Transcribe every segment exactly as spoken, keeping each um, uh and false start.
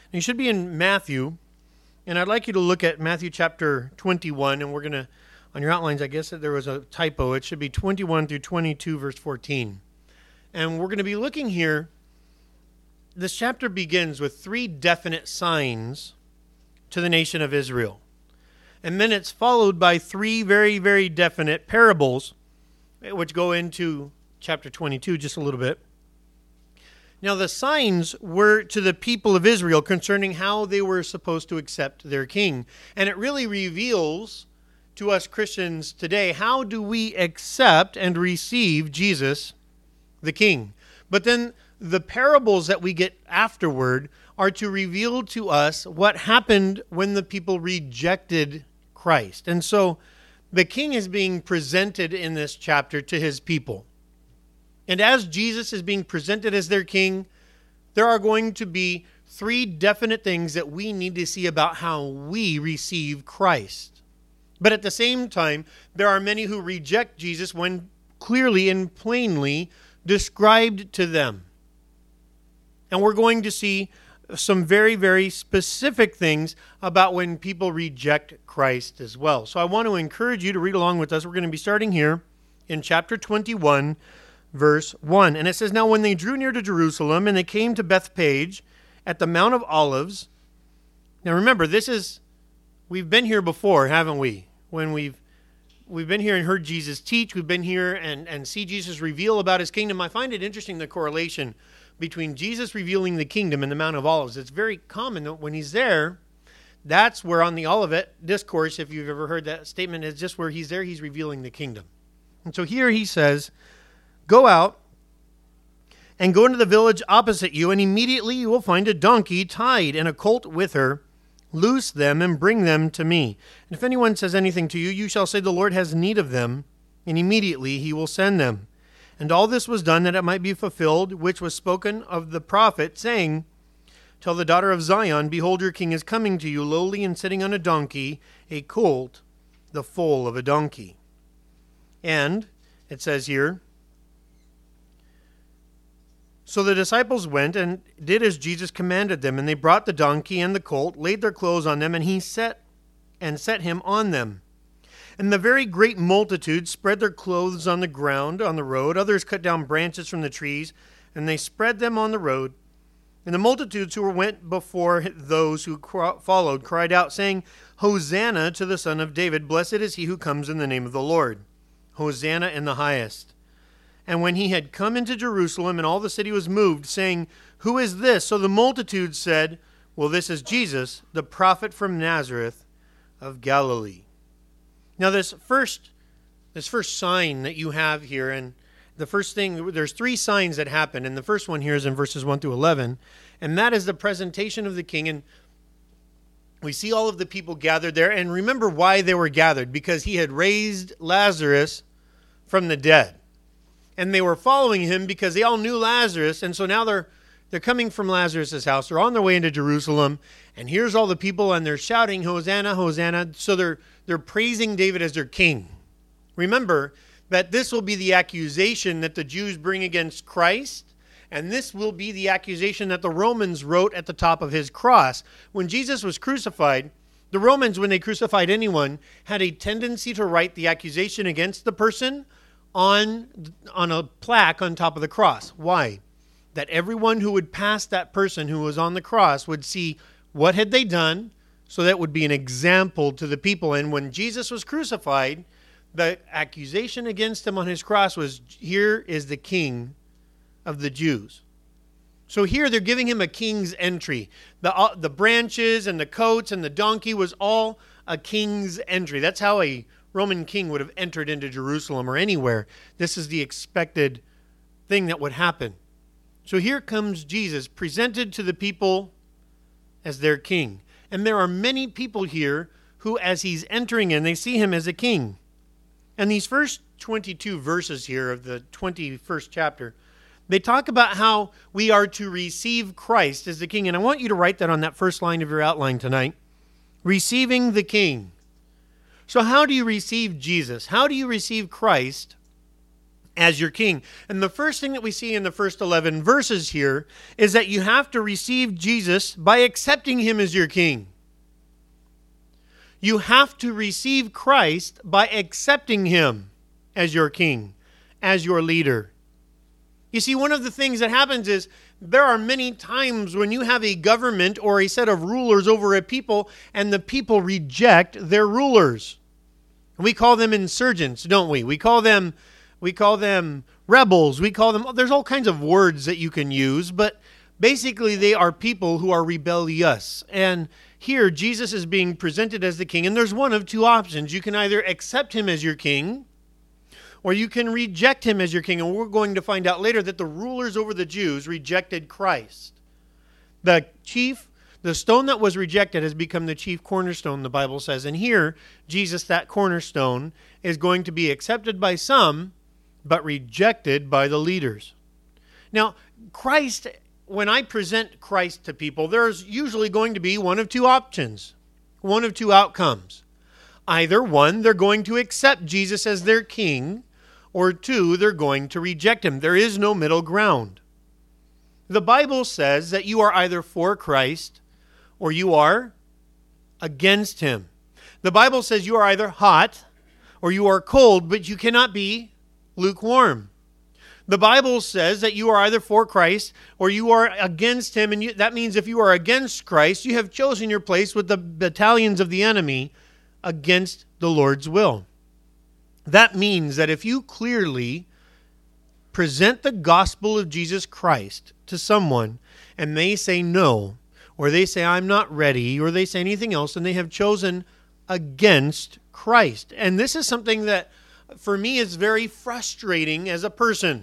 You should be in Matthew, and I'd like you to look at Matthew chapter twenty-one, and we're going to, on your outlines, I guess that there was a typo. It should be twenty-one through twenty-two, verse fourteen. And we're going to be looking here. This chapter begins with three definite signs to the nation of Israel. And then it's followed by three very, very definite parables, which go into chapter twenty-two just a little bit. Now, the signs were to the people of Israel concerning how they were supposed to accept their king. And it really reveals to us Christians today, how do we accept and receive Jesus, the king? But then the parables that we get afterward are to reveal to us what happened when the people rejected Christ. And so the king is being presented in this chapter to his people. And as Jesus is being presented as their king, there are going to be three definite things that we need to see about how we receive Christ. But at the same time, there are many who reject Jesus when clearly and plainly described to them. And we're going to see some very, very specific things about when people reject Christ as well. So I want to encourage you to read along with us. We're going to be starting here in chapter twenty-one, verse one. And it says, "Now when they drew near to Jerusalem, and they came to Bethphage at the Mount of Olives." Now remember, this is, we've been here before, haven't we? When we've we've been here and heard Jesus teach, we've been here and, and see Jesus reveal about his kingdom. I find it interesting, the correlation between Jesus revealing the kingdom and the Mount of Olives. It's very common that when he's there, that's where on the Olivet Discourse, if you've ever heard that statement, is just where he's there, he's revealing the kingdom. And so here he says, "Go out and go into the village opposite you, and immediately you will find a donkey tied and a colt with her. Loose them and bring them to me. And if anyone says anything to you, you shall say, the Lord has need of them, and immediately he will send them. And all this was done that it might be fulfilled, which was spoken of the prophet, saying, Tell the daughter of Zion, behold, your king is coming to you, lowly and sitting on a donkey, a colt, the foal of a donkey." And it says here, "So the disciples went and did as Jesus commanded them, and they brought the donkey and the colt, laid their clothes on them, and he set and set him on them. And the very great multitude spread their clothes on the ground on the road. Others cut down branches from the trees, and they spread them on the road. And the multitudes who went before those who followed cried out, saying, Hosanna to the Son of David! Blessed is he who comes in the name of the Lord! Hosanna in the highest! And when he had come into Jerusalem, and all the city was moved, saying, Who is this? So the multitude said, Well, this is Jesus, the prophet from Nazareth of Galilee." Now this first, this first sign that you have here, and the first thing, there's three signs that happen, and the first one here is in verses one through eleven, and that is the presentation of the king. And we see all of the people gathered there, and remember why they were gathered, because he had raised Lazarus from the dead. And they were following him because they all knew Lazarus, and so now they're they're coming from Lazarus' house. They're on their way into Jerusalem, and here's all the people, and they're shouting, Hosanna, Hosanna. So they're they're praising David as their king. Remember that this will be the accusation that the Jews bring against Christ, and this will be the accusation that the Romans wrote at the top of his cross. When Jesus was crucified, the Romans, when they crucified anyone, had a tendency to write the accusation against the person on, on a plaque on top of the cross. Why? That everyone who would pass that person who was on the cross would see what had they done, so that would be an example to the people. And when Jesus was crucified, the accusation against him on his cross was, here is the king of the Jews. So here they're giving him a king's entry. The, uh, the branches and the coats and the donkey was all a king's entry. That's how a Roman king would have entered into Jerusalem or anywhere. This is the expected thing that would happen. So here comes Jesus, presented to the people as their king. And there are many people here who, as he's entering in, they see him as a king. And these first twenty-two verses here of the twenty-first chapter, they talk about how we are to receive Christ as the king. And I want you to write that on that first line of your outline tonight. Receiving the king. So how do you receive Jesus? How do you receive Christ as your king. And the first thing that we see in the first eleven verses here is that you have to receive Jesus by accepting him as your king. You have to receive Christ by accepting him as your king, as your leader. You see, one of the things that happens is there are many times when you have a government or a set of rulers over a people and the people reject their rulers. We call them insurgents, don't we? We call them we call them rebels. We call them, there's all kinds of words that you can use, but basically they are people who are rebellious. And here Jesus is being presented as the king, and there's one of two options. You can either accept him as your king, or you can reject him as your king. And we're going to find out later that the rulers over the Jews rejected Christ. The chief, the stone that was rejected has become the chief cornerstone, the Bible says. And here, Jesus, that cornerstone, is going to be accepted by some, but rejected by the leaders. Now, Christ, when I present Christ to people, there's usually going to be one of two options, one of two outcomes. Either one, they're going to accept Jesus as their king, or two, they're going to reject him. There is no middle ground. The Bible says that you are either for Christ or you are against him. The Bible says you are either hot or you are cold, but you cannot be lukewarm. The Bible says that you are either for Christ or you are against him, and you, that means if you are against Christ, you have chosen your place with the battalions of the enemy against the Lord's will. That means that if you clearly present the gospel of Jesus Christ to someone and they say no, or they say I'm not ready, or they say anything else, and they have chosen against Christ. And this is something that for me is very frustrating as a person.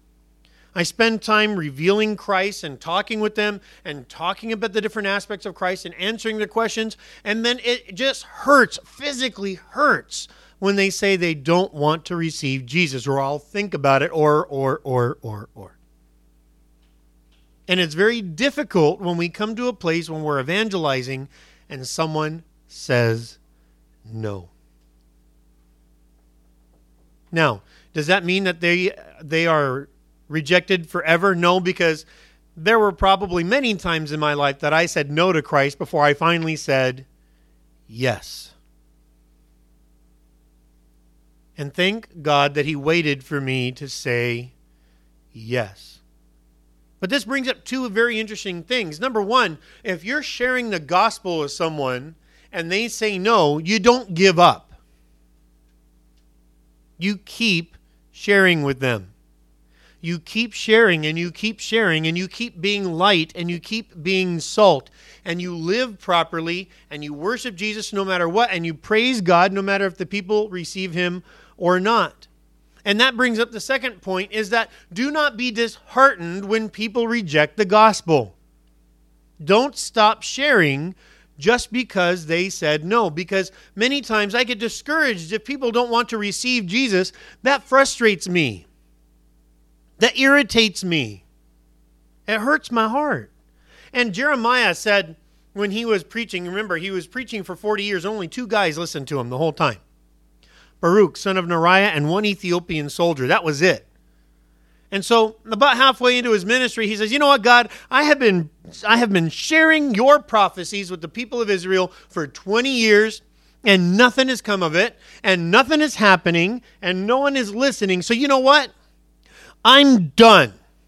I spend time revealing Christ and talking with them and talking about the different aspects of Christ and answering their questions. And then it just hurts, physically hurts, when they say they don't want to receive Jesus, or I'll think about it, or, or, or, or, or. And it's very difficult when we come to a place when we're evangelizing and someone says no. Now, does that mean that they they are rejected forever? No, because there were probably many times in my life that I said no to Christ before I finally said yes. And thank God that he waited for me to say yes. But this brings up two very interesting things. Number one, if you're sharing the gospel with someone and they say no, you don't give up. You keep sharing with them. You keep sharing and you keep sharing and you keep being light and you keep being salt and you live properly and you worship Jesus no matter what and you praise God no matter if the people receive him or not. And that brings up the second point, is that do not be disheartened when people reject the gospel. Don't stop sharing just because they said no, because many times I get discouraged if people don't want to receive Jesus. That frustrates me. That irritates me. It hurts my heart. And Jeremiah said when he was preaching, remember, he was preaching for forty years, only two guys listened to him the whole time. Baruch, son of Neriah, and one Ethiopian soldier. That was it. And so about halfway into his ministry, he says, you know what, God, I have been I have been sharing your prophecies with the people of Israel for twenty years, and nothing has come of it, and nothing is happening, and no one is listening. So you know what? I'm done.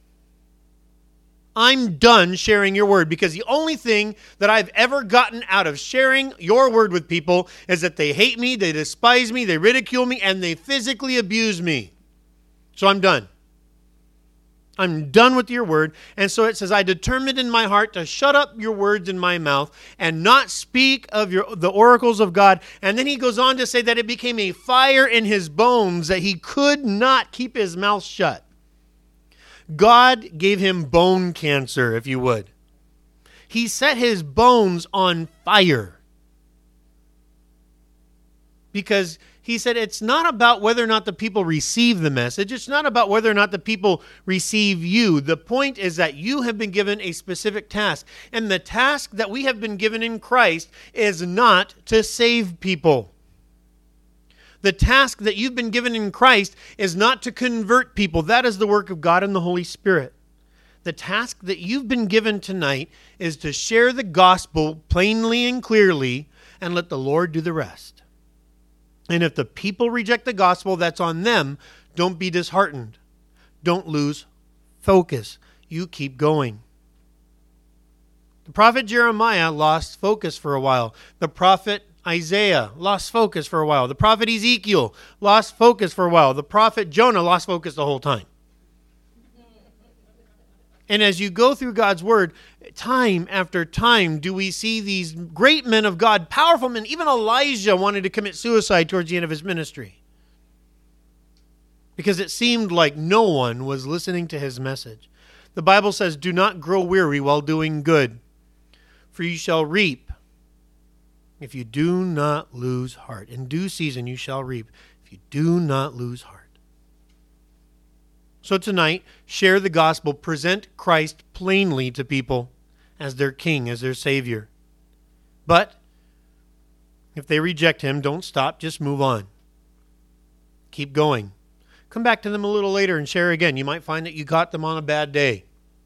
I'm done sharing your word, because the only thing that I've ever gotten out of sharing your word with people is that they hate me, they despise me, they ridicule me, and they physically abuse me. So I'm done. I'm done with your word. And so it says, I determined in my heart to shut up your words in my mouth and not speak of your the oracles of God. And then he goes on to say that it became a fire in his bones, that he could not keep his mouth shut. God gave him bone cancer, if you would. He set his bones on fire. Because he said it's not about whether or not the people receive the message. It's not about whether or not the people receive you. The point is that you have been given a specific task. And the task that we have been given in Christ is not to save people. The task that you've been given in Christ is not to convert people. That is the work of God and the Holy Spirit. The task that you've been given tonight is to share the gospel plainly and clearly and let the Lord do the rest. And if the people reject the gospel, that's on them. Don't be disheartened. Don't lose focus. You keep going. The prophet Jeremiah lost focus for a while. The prophet Isaiah lost focus for a while. The prophet Ezekiel lost focus for a while. The prophet Jonah lost focus the whole time. And as you go through God's word, time after time do we see these great men of God, powerful men. Even Elijah wanted to commit suicide towards the end of his ministry because it seemed like no one was listening to his message. The Bible says, do not grow weary while doing good, for you shall reap if you do not lose heart. In due season you shall reap if you do not lose heart. So tonight, share the gospel. Present Christ plainly to people as their King, as their Savior. But if they reject him, don't stop. Just move on. Keep going. Come back to them a little later and share again. You might find that you caught them on a bad day.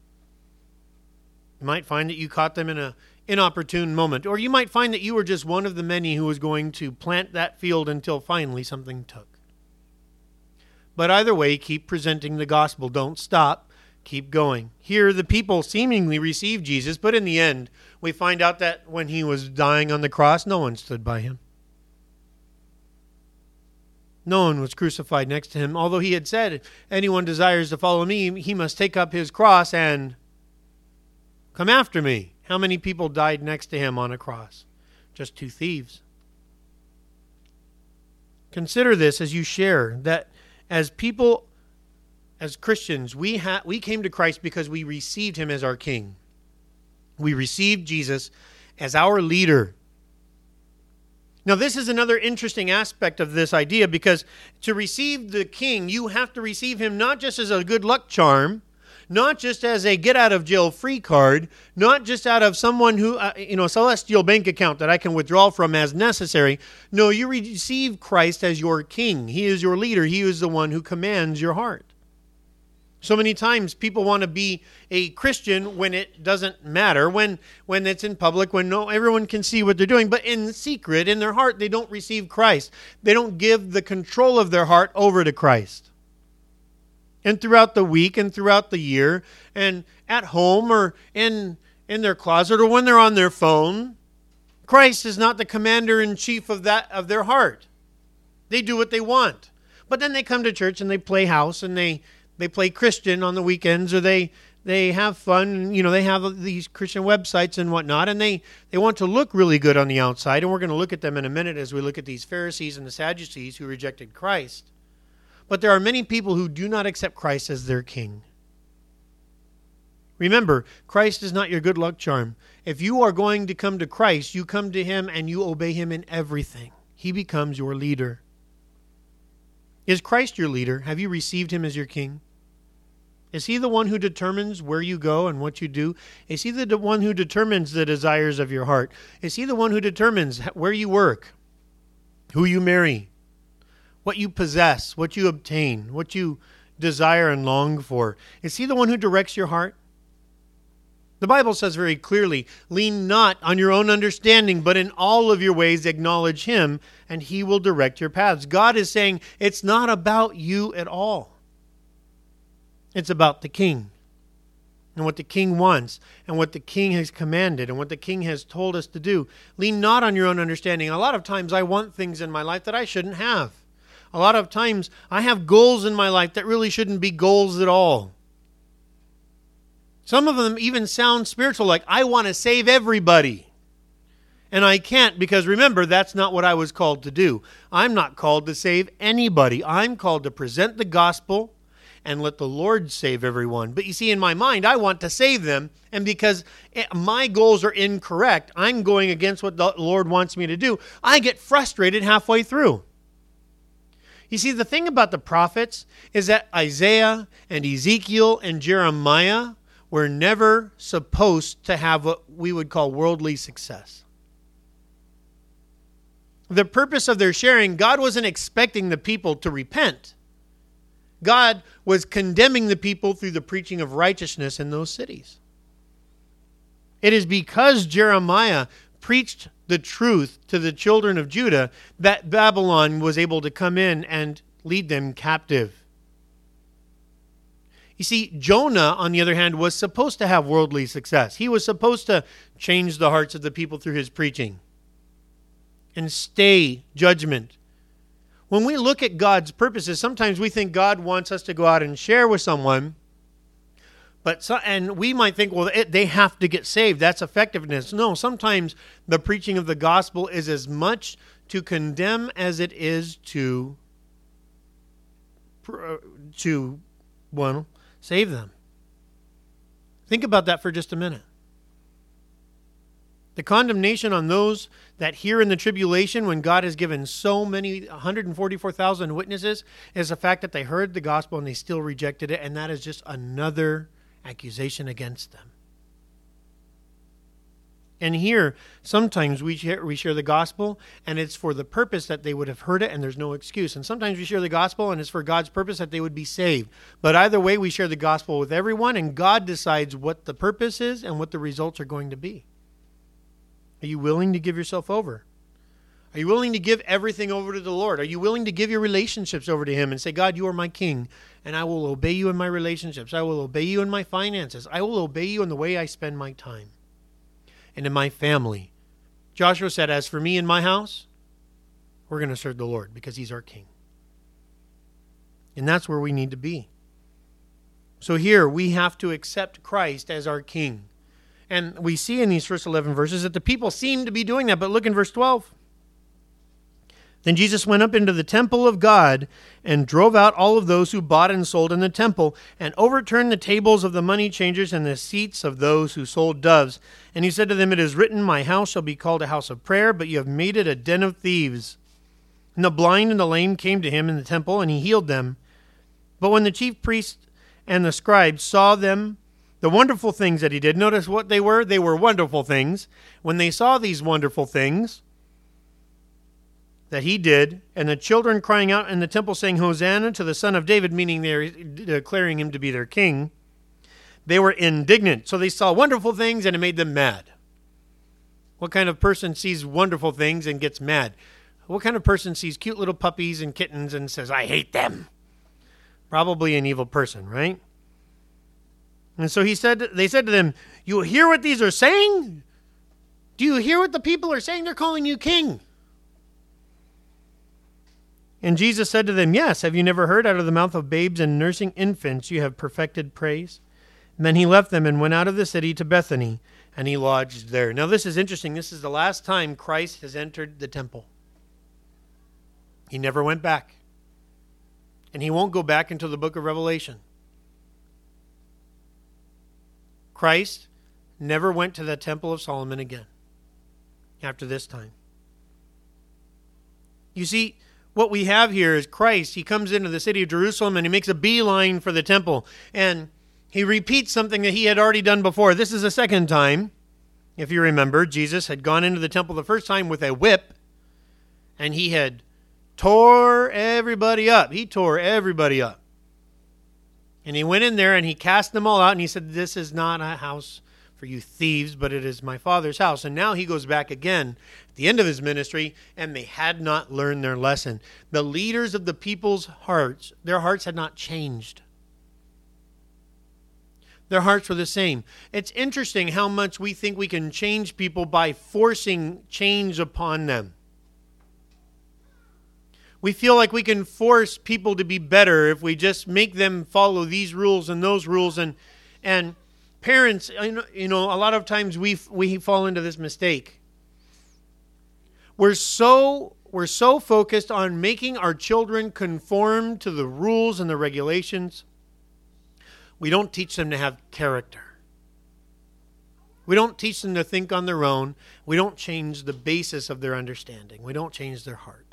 You might find that you caught them in an inopportune moment. Or you might find that you were just one of the many who was going to plant that field until finally something took. But either way, keep presenting the gospel. Don't stop. Keep going. Here, the people seemingly received Jesus, but in the end, we find out that when he was dying on the cross, no one stood by him. No one was crucified next to him, although he had said, anyone desires to follow me, he must take up his cross and come after me. How many people died next to him on a cross? Just two thieves. Consider this as you share that as people, as Christians, we ha- we came to Christ because we received him as our King. We received Jesus as our leader. Now, this is another interesting aspect of this idea, because to receive the King, you have to receive him not just as a good luck charm, not just as a get-out-of-jail-free card, not just out of someone who, uh, you know, celestial bank account that I can withdraw from as necessary. No, you receive Christ as your King. He is your leader. He is the one who commands your heart. So many times people want to be a Christian when it doesn't matter, when when it's in public, when no everyone can see what they're doing, but in secret, in their heart, they don't receive Christ. They don't give the control of their heart over to Christ. And throughout the week and throughout the year and at home or in, in their closet or when they're on their phone, Christ is not the commander-in-chief of that of their heart. They do what they want. But then they come to church and they play house and they, they play Christian on the weekends, or they, they have fun. You know, they have these Christian websites and whatnot, and they, they want to look really good on the outside. And we're going to look at them in a minute as we look at these Pharisees and the Sadducees who rejected Christ. But there are many people who do not accept Christ as their King. Remember, Christ is not your good luck charm. If you are going to come to Christ, you come to him and you obey him in everything. He becomes your leader. Is Christ your leader? Have you received him as your King? Is he the one who determines where you go and what you do? Is he the one who determines the desires of your heart? Is he the one who determines where you work, who you marry, what you possess, what you obtain, what you desire and long for? Is he the one who directs your heart? The Bible says very clearly, lean not on your own understanding, but in all of your ways acknowledge him, and he will direct your paths. God is saying it's not about you at all. It's about the King and what the King wants and what the King has commanded and what the King has told us to do. Lean not on your own understanding. A lot of times I want things in my life that I shouldn't have. A lot of times I have goals in my life that really shouldn't be goals at all. Some of them even sound spiritual, like I want to save everybody. And I can't, because remember, that's not what I was called to do. I'm not called to save anybody. I'm called to present the gospel and let the Lord save everyone. But you see, in my mind, I want to save them. And because my goals are incorrect, I'm going against what the Lord wants me to do. I get frustrated halfway through. You see, the thing about the prophets is that Isaiah and Ezekiel and Jeremiah were never supposed to have what we would call worldly success. the purpose of their sharing, God wasn't expecting the people to repent. God was condemning the people through the preaching of righteousness in those cities. It is because Jeremiah preached the truth to the children of Judah that Babylon was able to come in and lead them captive. You see, Jonah, on the other hand, was supposed to have worldly success. He was supposed to change the hearts of the people through his preaching and stay judgment. When we look at God's purposes, sometimes we think God wants us to go out and share with someone, but so, and we might think, well, it, they have to get saved. That's effectiveness. No, sometimes the preaching of the gospel is as much to condemn as it is to, to well, save them. Think about that for just a minute. The condemnation on those that hear in the tribulation when God has given so many, one hundred forty-four thousand witnesses, is the fact that they heard the gospel and they still rejected it, and that is just another accusation against them. And here, sometimes we share, we share the gospel, and it's for the purpose that they would have heard it, and there's no excuse. And sometimes we share the gospel, and it's for God's purpose that they would be saved. But either way, we share the gospel with everyone, and God decides what the purpose is and what the results are going to be. Are you willing to give yourself over? Are you willing to give everything over to the Lord? Are you willing to give your relationships over to Him and say, God, you are my King, and I will obey you in my relationships. I will obey you in my finances. I will obey you in the way I spend my time and in my family. Joshua said, as for me and my house, we're going to serve the Lord because He's our King. And that's where we need to be. So here we have to accept Christ as our King. And we see in these first eleven verses that the people seem to be doing that. But look in verse twelve. Then Jesus went up into the temple of God and drove out all of those who bought and sold in the temple and overturned the tables of the money changers and the seats of those who sold doves. And he said to them, it is written, my house shall be called a house of prayer, but you have made it a den of thieves. And the blind and the lame came to him in the temple, and he healed them. But when the chief priests and the scribes saw them, the wonderful things that he did, notice what they were? They were wonderful things. When they saw these wonderful things that he did, and the children crying out in the temple saying, Hosanna to the Son of David, meaning they're declaring him to be their king, they were indignant. So they saw wonderful things and it made them mad. What kind of person sees wonderful things and gets mad? What kind of person sees cute little puppies and kittens and says, I hate them? Probably an evil person, right? And so he said, they said to them, you hear what these are saying? Do you hear what the people are saying? They're calling you king. And Jesus said to them, yes, have you never heard out of the mouth of babes and nursing infants you have perfected praise? And then he left them and went out of the city to Bethany, and he lodged there. Now this is interesting. This is the last time Christ has entered the temple. He never went back. And he won't go back until the book of Revelation. Christ never went to the Temple of Solomon again after this time. You see, what we have here is Christ. He comes into the city of Jerusalem and he makes a beeline for the temple. And he repeats something that he had already done before. This is the second time. If you remember, Jesus had gone into the temple the first time with a whip. And he had tore everybody up. He tore everybody up. And he went in there and he cast them all out and he said, this is not a house for you thieves, but it is my Father's house. And now he goes back again at the end of his ministry, and they had not learned their lesson. The leaders of the people's hearts, their hearts had not changed. Their hearts were the same. It's interesting how much we think we can change people by forcing change upon them. We feel like we can force people to be better if we just make them follow these rules and those rules. And and parents, you know, a lot of times we we fall into this mistake. We're so we're so focused on making our children conform to the rules and the regulations. We don't teach them to have character. We don't teach them to think on their own. We don't change the basis of their understanding. We don't change their heart.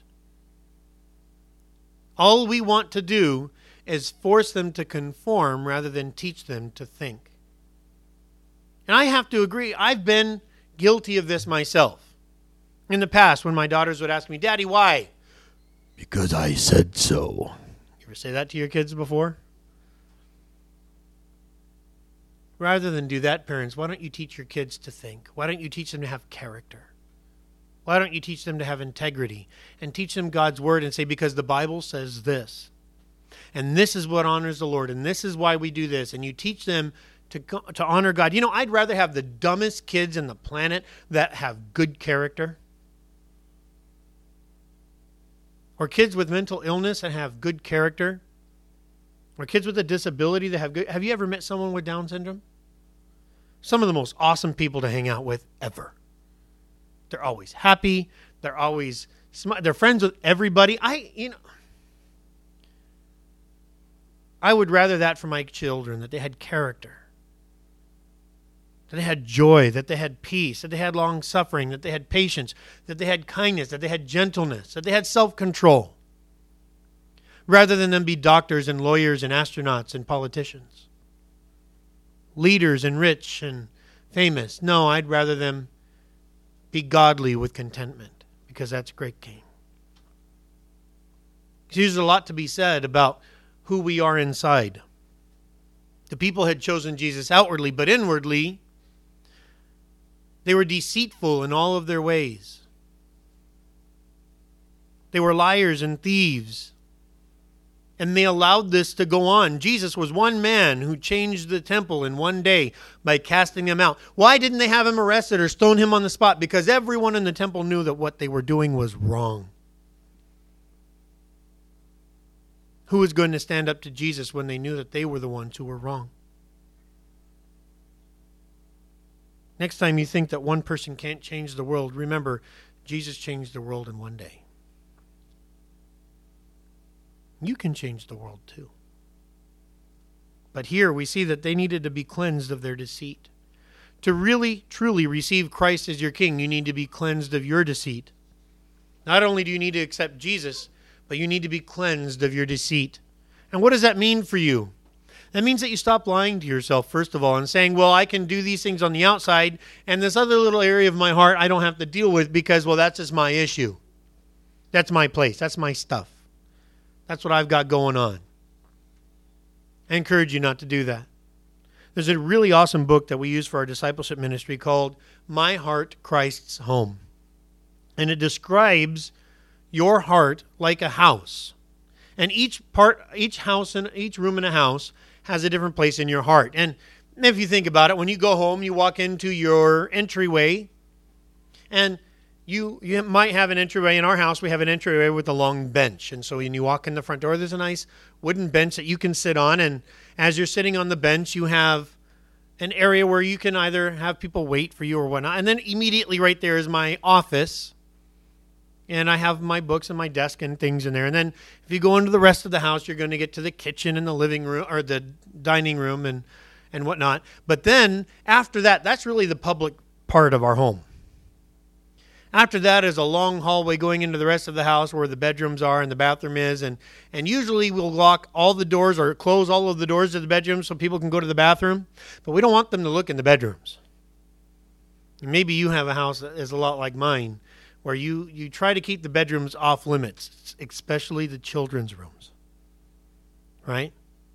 All we want to do is force them to conform rather than teach them to think. And I have to agree, I've been guilty of this myself. In the past, when my daughters would ask me, Daddy, why? Because I said so. You ever say that to your kids before? Rather than do that, parents, why don't you teach your kids to think? Why don't you teach them to have character? Why don't you teach them to have integrity and teach them God's word and say, because the Bible says this, and this is what honors the Lord, and this is why we do this, and you teach them to, to honor God. You know, I'd rather have the dumbest kids in the planet that have good character, or kids with mental illness and have good character, or kids with a disability that have good... Have you ever met someone with Down syndrome? Some of the most awesome people to hang out with ever. They're always happy. They're always... Sm- they're friends with everybody. I, you know... I would rather that for my children, that they had character, that they had joy, that they had peace, that they had long suffering, that they had patience, that they had kindness, that they had gentleness, that they had self-control, rather than them be doctors and lawyers and astronauts and politicians, leaders and rich and famous. No, I'd rather them be godly with contentment, because that's great gain. There's a lot to be said about who we are inside. The people had chosen Jesus outwardly, but inwardly, they were deceitful in all of their ways. They were liars and thieves. And they allowed this to go on. Jesus was one man who changed the temple in one day by casting them out. Why didn't they have him arrested or stone him on the spot? Because everyone in the temple knew that what they were doing was wrong. Who was going to stand up to Jesus when they knew that they were the ones who were wrong? Next time you think that one person can't change the world, remember, Jesus changed the world in one day. You can change the world too. But here we see that they needed to be cleansed of their deceit. To really, truly receive Christ as your King, you need to be cleansed of your deceit. Not only do you need to accept Jesus, but you need to be cleansed of your deceit. And what does that mean for you? That means that you stop lying to yourself, first of all, and saying, well, I can do these things on the outside, and this other little area of my heart I don't have to deal with because, well, that's just my issue. That's my place. That's my stuff. That's what I've got going on. I encourage you not to do that. There's a really awesome book that we use for our discipleship ministry called My Heart, Christ's Home. And it describes your heart like a house. And each part, each house and each room in a house has a different place in your heart. And if you think about it, when you go home, you walk into your entryway, and you you might have an entryway. In our house, we have an entryway with a long bench. And so when you walk in the front door, there's a nice wooden bench that you can sit on. And as you're sitting on the bench, you have an area where you can either have people wait for you or whatnot. And then immediately right there is my office. And I have my books and my desk and things in there. And then if you go into the rest of the house, you're going to get to the kitchen and the living room or the dining room and, and whatnot. But then after that, that's really the public part of our home. After that is a long hallway going into the rest of the house where the bedrooms are and the bathroom is. And, and usually we'll lock all the doors or close all of the doors to the bedroom so people can go to the bathroom. But we don't want them to look in the bedrooms. And maybe you have a house that is a lot like mine, where you, you try to keep the bedrooms off limits, especially the children's rooms, right?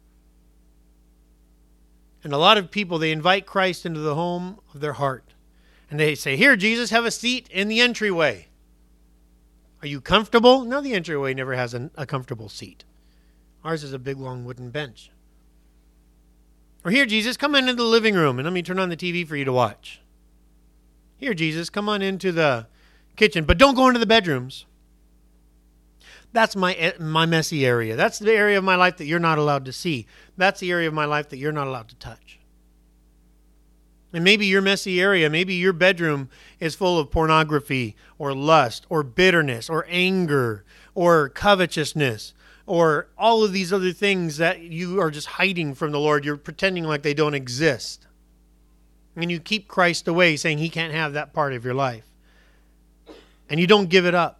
And a lot of people, they invite Christ into the home of their heart. And they say, here, Jesus, have a seat in the entryway. Are you comfortable? No, the entryway never has an, a comfortable seat. Ours is a big, long wooden bench. Or here, Jesus, come into the living room and let me turn on the T V for you to watch. Here, Jesus, come on into the kitchen, but don't go into the bedrooms. That's my my messy area. That's the area of my life that you're not allowed to see. That's the area of my life that you're not allowed to touch. And maybe your messy area, maybe your bedroom is full of pornography or lust or bitterness or anger or covetousness or all of these other things that you are just hiding from the Lord. You're pretending like they don't exist. And you keep Christ away, saying he can't have that part of your life. And you don't give it up.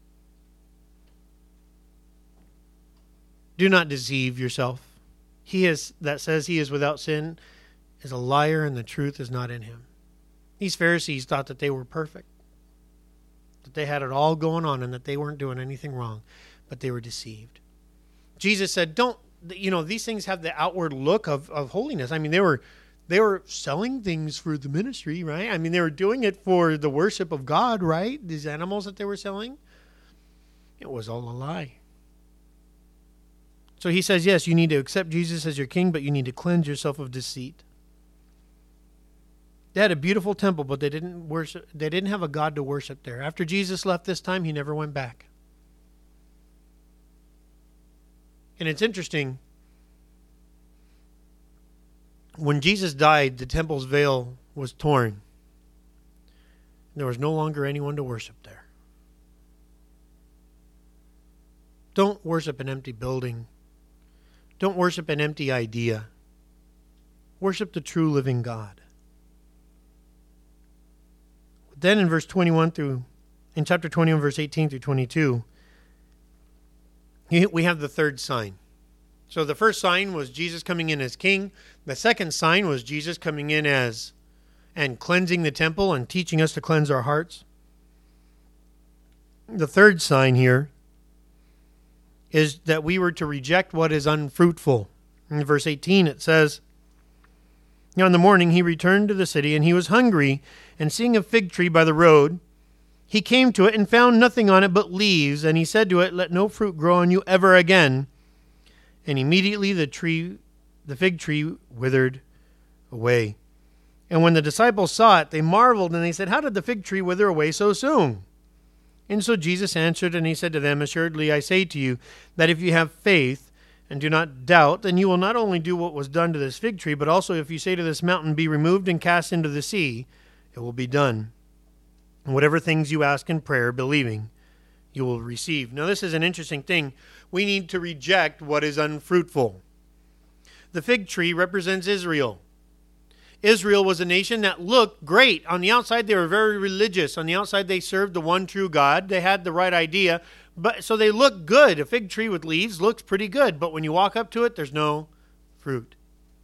Do not deceive yourself. He is that says he is without sin is a liar, and the truth is not in him. These Pharisees thought that they were perfect. that they had it all going on and that they weren't doing anything wrong, but they were deceived. Jesus said, don't, you know, these things have the outward look of, of holiness. I mean, they were they were selling things for the ministry, right? I mean, they were doing it for the worship of God, right? These animals that they were selling. It was all a lie. So he says, yes, you need to accept Jesus as your king, but you need to cleanse yourself of deceit. They had a beautiful temple, but they didn't worship. They didn't have a God to worship there. After Jesus left this time, he never went back. And it's interesting. When Jesus died, the temple's veil was torn. There was no longer anyone to worship there. Don't worship an empty building. Don't worship an empty idea. Worship the true living God. Then in verse twenty-one through, in chapter twenty-one, verse eighteen through twenty-two, we have the third sign. So the first sign was Jesus coming in as king. The second sign was Jesus coming in as, and cleansing the temple and teaching us to cleanse our hearts. The third sign here is that we were to reject what is unfruitful. In verse eighteen it says, now in the morning he returned to the city, and he was hungry, and seeing a fig tree by the road, he came to it and found nothing on it but leaves, and he said to it, let no fruit grow on you ever again. And immediately the tree, the fig tree withered away. And when the disciples saw it, they marveled, and they said, how did the fig tree wither away so soon? And so Jesus answered, and he said to them, assuredly I say to you, that if you have faith, and do not doubt, then you will not only do what was done to this fig tree, but also if you say to this mountain, be removed and cast into the sea, it will be done. And whatever things you ask in prayer, believing, you will receive. Now this is an interesting thing. We need to reject what is unfruitful. The fig tree represents Israel. Israel was a nation that looked great. On the outside, they were very religious. On the outside, they served the one true God. They had the right idea. But so they look good. A fig tree with leaves looks pretty good. But when you walk up to it, there's no fruit.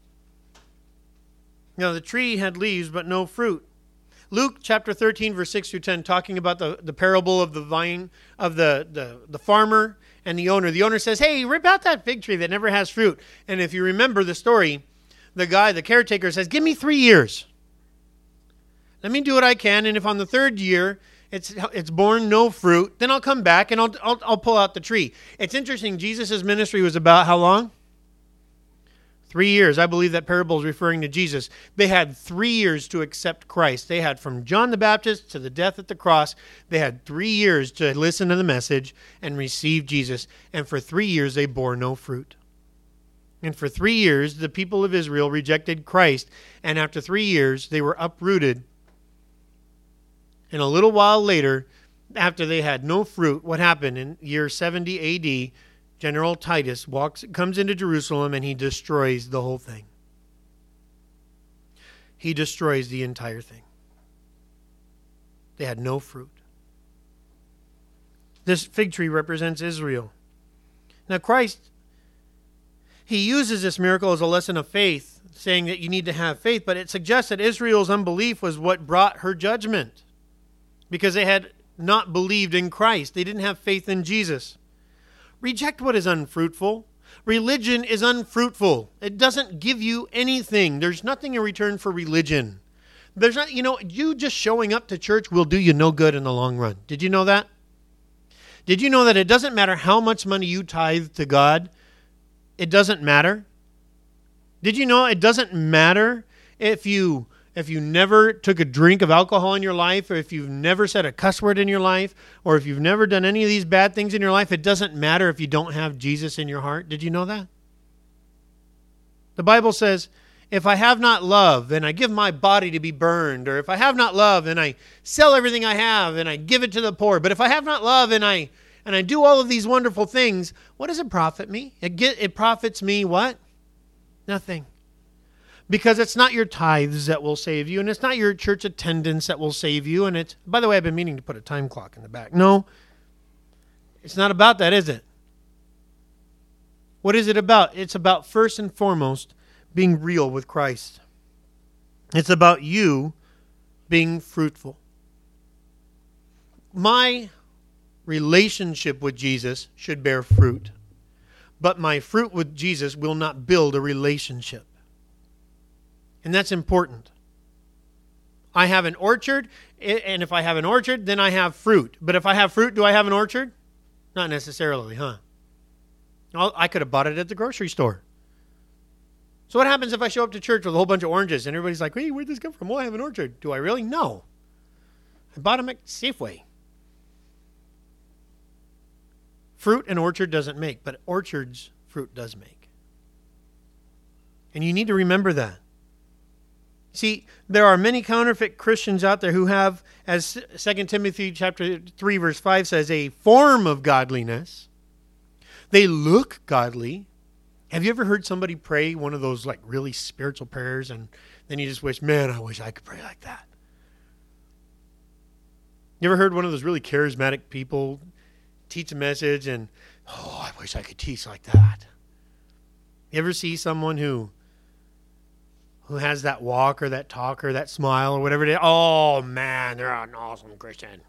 Now, the tree had leaves, but no fruit. Luke chapter thirteen, verse six through ten, talking about the, the parable of the vine, of the, the, the farmer and the owner. The owner says, hey, rip out that fig tree that never has fruit. And if you remember the story, the guy, the caretaker, says, give me three years. Let me do what I can. And if on the third year it's it's borne no fruit, then I'll come back and I'll, I'll, I'll pull out the tree. It's interesting. Jesus' ministry was about how long? Three years. I believe that parable is referring to Jesus. They had three years to accept Christ. They had from John the Baptist to the death at the cross, they had three years to listen to the message and receive Jesus. And for three years, they bore no fruit. And for three years, the people of Israel rejected Christ. And after three years, they were uprooted. And a little while later, after they had no fruit, what happened? In year seventy A D, General Titus walks, comes into Jerusalem, and he destroys the whole thing. He destroys the entire thing. They had no fruit. This fig tree represents Israel. Now Christ, he uses this miracle as a lesson of faith, saying that you need to have faith, but it suggests that Israel's unbelief was what brought her judgment, because they had not believed in Christ. They didn't have faith in Jesus. Reject what is unfruitful. Religion is unfruitful. It doesn't give you anything. There's nothing in return for religion. There's not, you know, you just showing up to church will do you no good in the long run. Did you know that? Did you know that it doesn't matter how much money you tithe to God? It doesn't matter. Did you know it doesn't matter if you if you never took a drink of alcohol in your life, or if you've never said a cuss word in your life, or if you've never done any of these bad things in your life? It doesn't matter if you don't have Jesus in your heart. Did you know that? The Bible says, if I have not love, then I give my body to be burned. Or if I have not love, then I sell everything I have and I give it to the poor. But if I have not love and I and I do all of these wonderful things, what does it profit me? It get, it profits me what? Nothing. Because it's not your tithes that will save you, and it's not your church attendance that will save you. And it's, by the way, I've been meaning to put a time clock in the back. No, it's not about that, is it? What is it about? It's about, first and foremost, being real with Christ. It's about you being fruitful. my relationship with Jesus should bear fruit. But my fruit with Jesus will not build a relationship. And that's important. I have an orchard, and if I have an orchard, then I have fruit. But if I have fruit, do I have an orchard? Not necessarily, huh? I could have bought it at the grocery store. So what happens if I show up to church with a whole bunch of oranges and everybody's like, hey, where'd this come from? Well, I have an orchard. Do I really? No. I bought them at Safeway. Fruit an orchard doesn't make, but orchards fruit does make. And you need to remember that. See, there are many counterfeit Christians out there who have, as Second Timothy chapter three, verse five says, a form of godliness. They look godly. Have you ever heard somebody pray one of those like really spiritual prayers and then you just wish, man, I wish I could pray like that? You ever heard one of those really charismatic people teach a message and, oh, I wish I could teach like that? You ever see someone who who has that walk or that talk or that smile or whatever it is? Oh, man, they're an awesome Christian.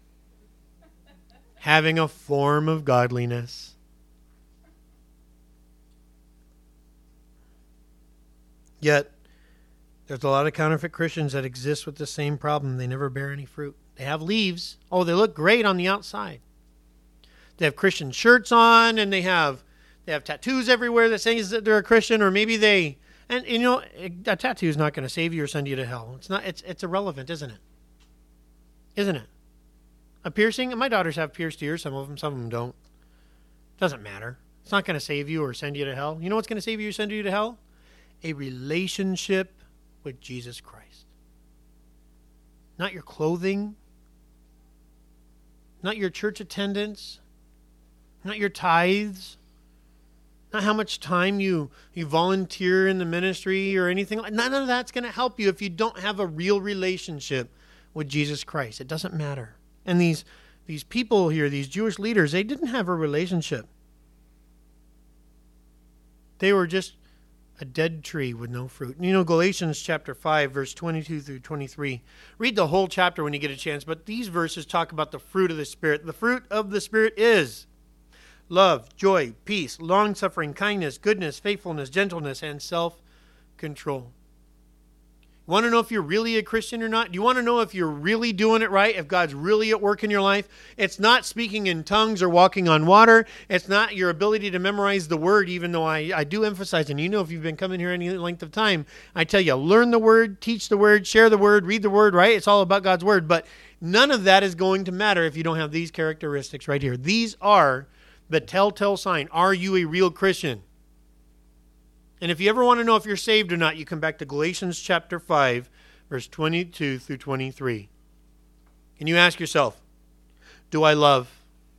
Having a form of godliness. Yet, there's a lot of counterfeit Christians that exist with the same problem. They never bear any fruit. They have leaves. Oh, they look great on the outside. They have Christian shirts on, and they have they have tattoos everywhere that says that they're a Christian, or maybe they... And, you know, a tattoo is not going to save you or send you to hell. It's not. It's it's irrelevant, isn't it? Isn't it? A piercing, my daughters have pierced ears, some of them, some of them don't. Doesn't matter. It's not going to save you or send you to hell. You know what's going to save you or send you to hell? A relationship with Jesus Christ. Not your clothing. Not your church attendance. Not your tithes. Not how much time you, you volunteer in the ministry or anything. None of that's going to help you if you don't have a real relationship with Jesus Christ. It doesn't matter. And these, these people here, these Jewish leaders, they didn't have a relationship. They were just a dead tree with no fruit. You know, Galatians chapter five, verse twenty-two through twenty-three. Read the whole chapter when you get a chance, but these verses talk about the fruit of the Spirit. The fruit of the Spirit is love, joy, peace, long-suffering, kindness, goodness, faithfulness, gentleness, and self-control. You want to know if you're really a Christian or not? Do you want to know if you're really doing it right, if God's really at work in your life? It's not speaking in tongues or walking on water. It's not your ability to memorize the word, even though I, I do emphasize, and you know if you've been coming here any length of time, I tell you, learn the word, teach the word, share the word, read the word, right? It's all about God's word, but none of that is going to matter if you don't have these characteristics right here. These are the telltale sign. Are you a real Christian? And if you ever want to know if you're saved or not, you come back to Galatians chapter five, verse twenty-two through twenty-three. And you ask yourself, do I love?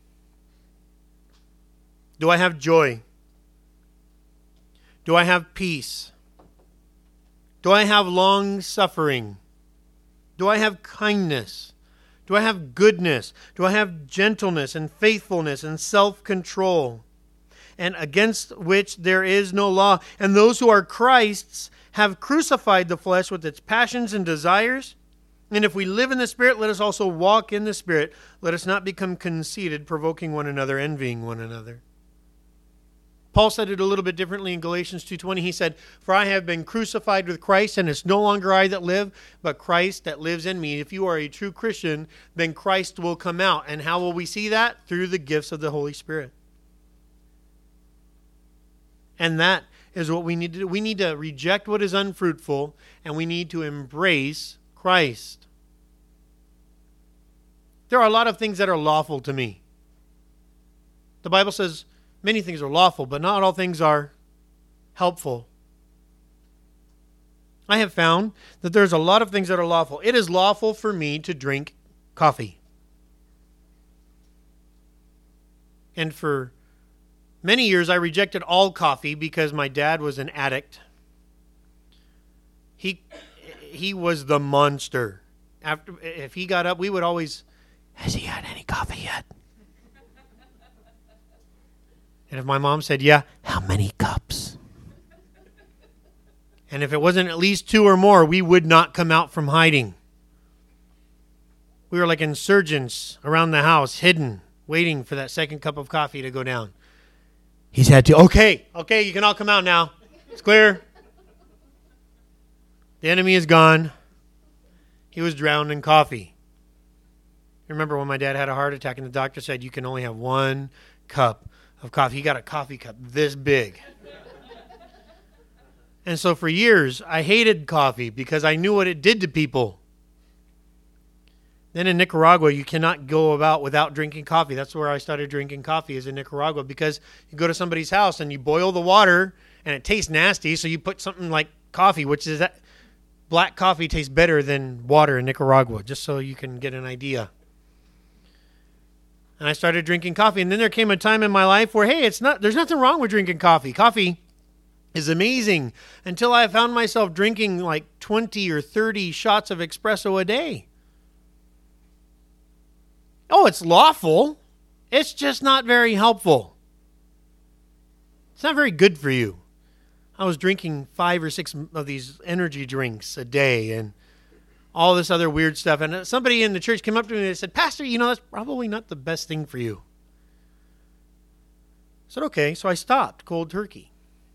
Do I have joy? Do I have peace? Do I have long suffering? Do I have kindness? Do I have goodness? Do I have gentleness and faithfulness and self-control? And against which there is no law. And those who are Christ's have crucified the flesh with its passions and desires. And if we live in the Spirit, let us also walk in the Spirit. Let us not become conceited, provoking one another, envying one another. Paul said it a little bit differently in Galatians two twenty. He said, for I have been crucified with Christ, and it's no longer I that live, but Christ that lives in me. If you are a true Christian, then Christ will come out. And how will we see that? Through the gifts of the Holy Spirit. And that is what we need to do. We need to reject what is unfruitful, and we need to embrace Christ. There are a lot of things that are lawful to me. The Bible says many things are lawful, but not all things are helpful. I have found that there's a lot of things that are lawful. It is lawful for me to drink coffee. And for many years, I rejected all coffee because my dad was an addict. He he was the monster. After if he got up, we would always, has he had any coffee yet? And if my mom said, yeah, how many cups? And if it wasn't at least two or more, we would not come out from hiding. We were like insurgents around the house, hidden, waiting for that second cup of coffee to go down. He's had to, okay, okay, you can all come out now. It's clear. The enemy is gone. He was drowned in coffee. You remember when my dad had a heart attack and the doctor said you can only have one cup of coffee. He got a coffee cup this big. And so for years, I hated coffee because I knew what it did to people. Then in Nicaragua, you cannot go about without drinking coffee. That's where I started drinking coffee, is in Nicaragua, because you go to somebody's house and you boil the water and it tastes nasty, so you put something like coffee, which is that black coffee tastes better than water in Nicaragua, just so you can get an idea. And I started drinking coffee, and then there came a time in my life where, hey, it's not there's nothing wrong with drinking coffee. Coffee is amazing, until I found myself drinking like twenty or thirty shots of espresso a day. Oh, it's lawful. It's just not very helpful. It's not very good for you. I was drinking five or six of these energy drinks a day and all this other weird stuff. And somebody in the church came up to me and they said, Pastor, you know, that's probably not the best thing for you. I said, okay. So I stopped cold turkey,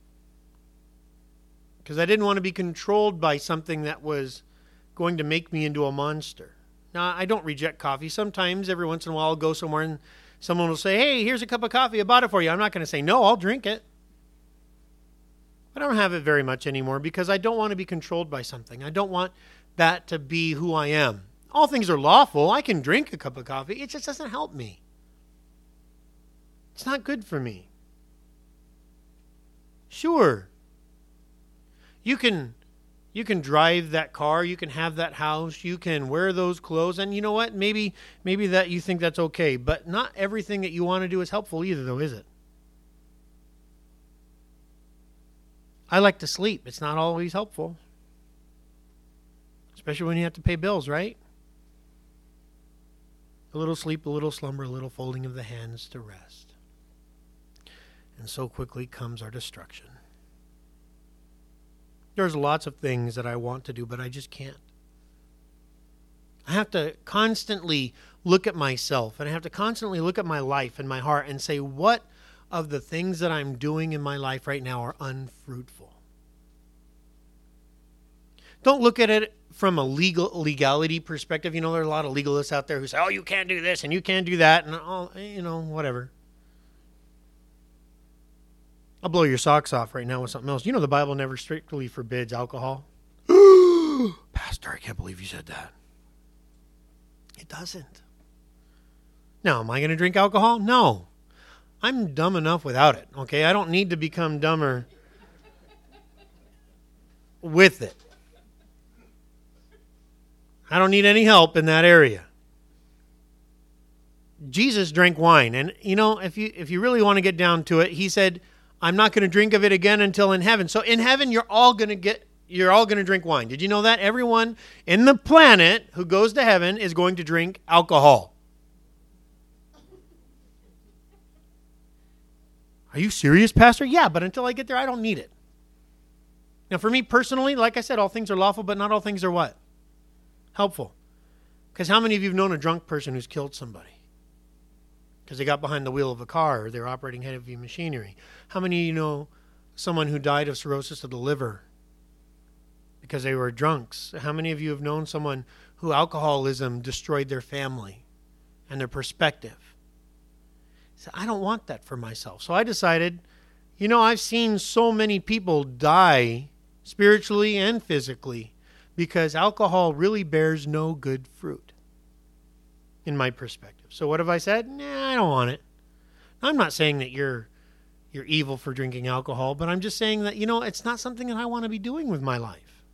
because I didn't want to be controlled by something that was going to make me into a monster. Now, I don't reject coffee. Sometimes, every once in a while, I'll go somewhere and someone will say, hey, here's a cup of coffee. I bought it for you. I'm not going to say, no, I'll drink it. I don't have it very much anymore because I don't want to be controlled by something. I don't want that to be who I am. All things are lawful. I can drink a cup of coffee. It just doesn't help me. It's not good for me. Sure, you can you can drive that car, you can have that house, you can wear those clothes, and you know what? Maybe maybe that you think that's okay, but not everything that you want to do is helpful either, though, is it? I like to sleep. It's not always helpful. Especially when you have to pay bills, right? A little sleep, a little slumber, a little folding of the hands to rest. And so quickly comes our destruction. There's lots of things that I want to do, but I just can't. I have to constantly look at myself, and I have to constantly look at my life and my heart and say, what of the things that I'm doing in my life right now are unfruitful? Don't look at it from a legal legality perspective. You know, there are a lot of legalists out there who say, oh, you can't do this and you can't do that, and, oh, you know, whatever. I'll blow your socks off right now with something else. You know, the Bible never strictly forbids alcohol. Pastor, I can't believe you said that. It doesn't. Now, am I going to drink alcohol? No. I'm dumb enough without it, okay? I don't need to become dumber with it. I don't need any help in that area. Jesus drank wine, and you know, if you if you really want to get down to it, he said, I'm not going to drink of it again until in heaven. So in heaven, you're all going to get you're all going to drink wine. Did you know that? Everyone in the planet who goes to heaven is going to drink alcohol. Are you serious, Pastor? Yeah, but until I get there, I don't need it. Now, for me personally, like I said, all things are lawful, but not all things are what? Helpful. Because how many of you have known a drunk person who's killed somebody? Because they got behind the wheel of a car or they were operating heavy machinery. How many of you know someone who died of cirrhosis of the liver because they were drunks? How many of you have known someone who alcoholism destroyed their family and their perspective? So I don't want that for myself. So I decided, you know, I've seen so many people die spiritually and physically because alcohol really bears no good fruit in my perspective. So what have I said? Nah, I don't want it. I'm not saying that you're you're evil for drinking alcohol, but I'm just saying that, you know, it's not something that I want to be doing with my life.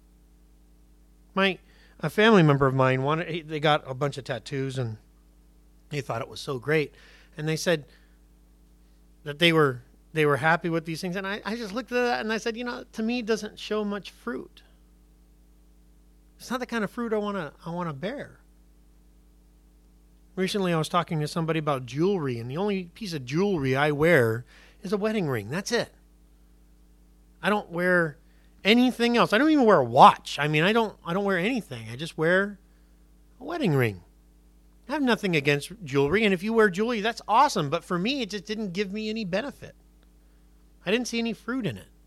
My a family member of mine wanted they got a bunch of tattoos and they thought it was so great. And they said that they were they were happy with these things. And I, I just looked at that and I said, you know, to me it doesn't show much fruit. It's not the kind of fruit I want to I want to bear. Recently, I was talking to somebody about jewelry, and the only piece of jewelry I wear is a wedding ring. That's it. I don't wear anything else. I don't even wear a watch. I mean, I don't I don't wear anything. I just wear a wedding ring. I have nothing against jewelry, and if you wear jewelry, that's awesome. But for me, it just didn't give me any benefit. I didn't see any fruit in it.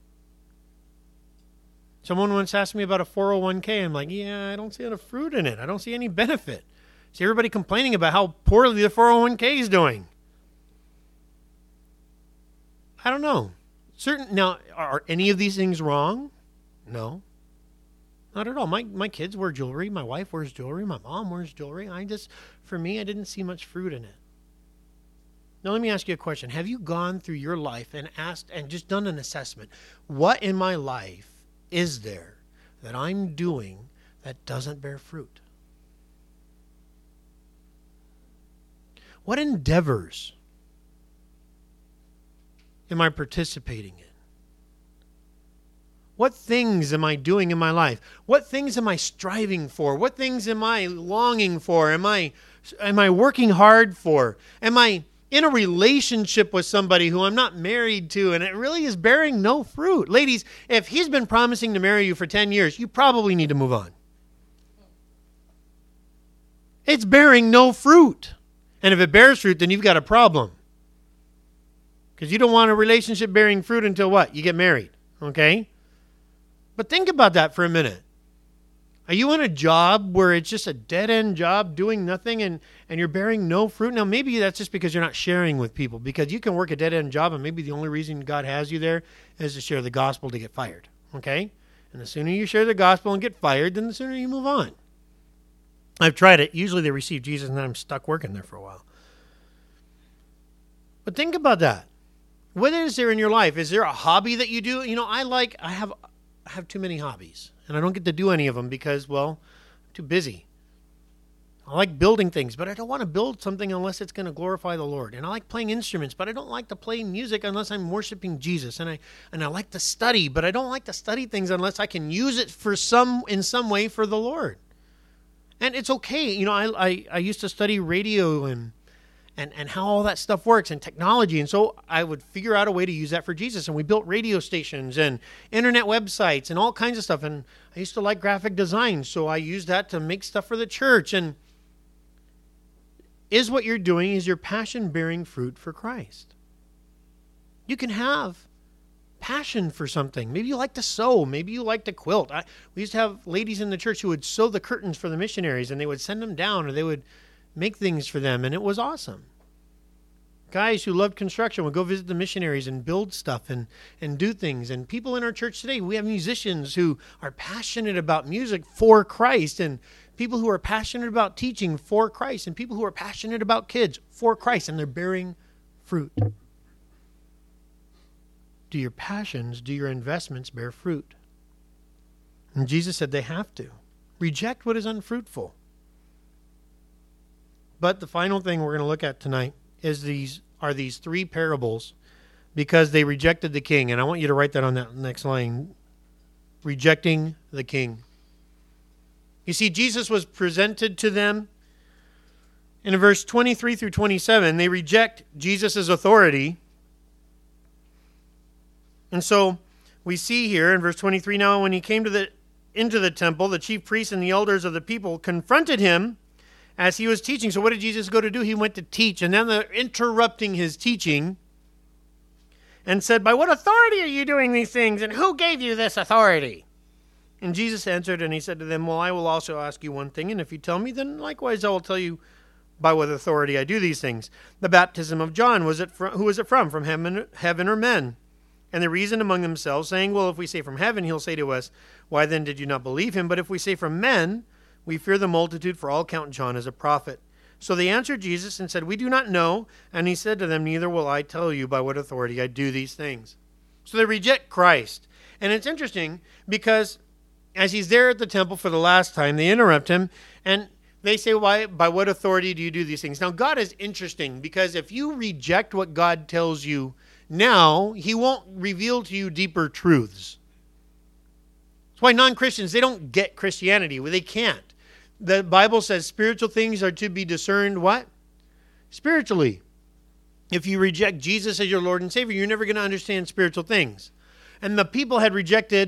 Someone once asked me about a four oh one k. I'm like, yeah, I don't see any fruit in it. I don't see any benefit. See everybody complaining about how poorly the four oh one k is doing. I don't know. Certain now, are any of these things wrong? No. Not at all. My my kids wear jewelry. My wife wears jewelry. My mom wears jewelry. I just, for me, I didn't see much fruit in it. Now, let me ask you a question. Have you gone through your life and asked and just done an assessment? What in my life is there that I'm doing that doesn't bear fruit? What endeavors am I participating in? What things am I doing in my life? What things am I striving for? What things am I longing for? Am I am I working hard for? Am I in a relationship with somebody who I'm not married to and it really is bearing no fruit? Ladies, if he's been promising to marry you for ten years, you probably need to move on. It's bearing no fruit. And if it bears fruit, then you've got a problem. Because you don't want a relationship bearing fruit until what? You get married. Okay? But think about that for a minute. Are you in a job where it's just a dead-end job doing nothing and, and you're bearing no fruit? Now, maybe that's just because you're not sharing with people, because you can work a dead-end job and maybe the only reason God has you there is to share the gospel to get fired, okay? And the sooner you share the gospel and get fired, then the sooner you move on. I've tried it. Usually they receive Jesus and then I'm stuck working there for a while. But think about that. What is there in your life? Is there a hobby that you do? You know, I like, I have... I have too many hobbies, and I don't get to do any of them because, well, I'm too busy. I like building things, but I don't want to build something unless it's going to glorify the Lord. And I like playing instruments, but I don't like to play music unless I'm worshiping Jesus. And I and I like to study, but I don't like to study things unless I can use it for some in some way for the Lord. And it's okay. You know, I I, I used to study radio and And, and how all that stuff works and technology. And so I would figure out a way to use that for Jesus. And we built radio stations and internet websites and all kinds of stuff. And I used to like graphic design, so I used that to make stuff for the church. And is what you're doing, is your passion bearing fruit for Christ? You can have passion for something. Maybe you like to sew. Maybe you like to quilt. I, we used to have ladies in the church who would sew the curtains for the missionaries, and they would send them down, or they would make things for them, and it was awesome. Guys who loved construction would go visit the missionaries and build stuff and, and do things. And people in our church today, we have musicians who are passionate about music for Christ, and people who are passionate about teaching for Christ, and people who are passionate about kids for Christ, and they're bearing fruit. Do your passions, do your investments bear fruit? And Jesus said they have to. Reject what is unfruitful. But the final thing we're going to look at tonight is these are these three parables because they rejected the king. And I want you to write that on that next line. Rejecting the king. You see, Jesus was presented to them. In verse twenty-three through twenty-seven, they reject Jesus' authority. And so we see here in verse twenty-three, now when he came to the into the temple, the chief priests and the elders of the people confronted him as he was teaching. So what did Jesus go to do? He went to teach. And then they're interrupting his teaching and said, by what authority are you doing these things? And who gave you this authority? And Jesus answered and he said to them, well, I will also ask you one thing. And if you tell me, then likewise I will tell you by what authority I do these things. The baptism of John, was it from, who was it from? From heaven, heaven or men? And they reasoned among themselves, saying, well, if we say from heaven, he'll say to us, why then did you not believe him? But if we say from men, we fear the multitude, for all count John as a prophet. So they answered Jesus and said, we do not know. And he said to them, neither will I tell you by what authority I do these things. So they reject Christ. And it's interesting because as he's there at the temple for the last time, they interrupt him and they say, why, by what authority do you do these things? Now, God is interesting because if you reject what God tells you now, he won't reveal to you deeper truths. That's why non-Christians, they don't get Christianity. Well, they can't. The Bible says spiritual things are to be discerned what? Spiritually. If you reject Jesus as your Lord and Savior, you're never going to understand spiritual things. And the people had rejected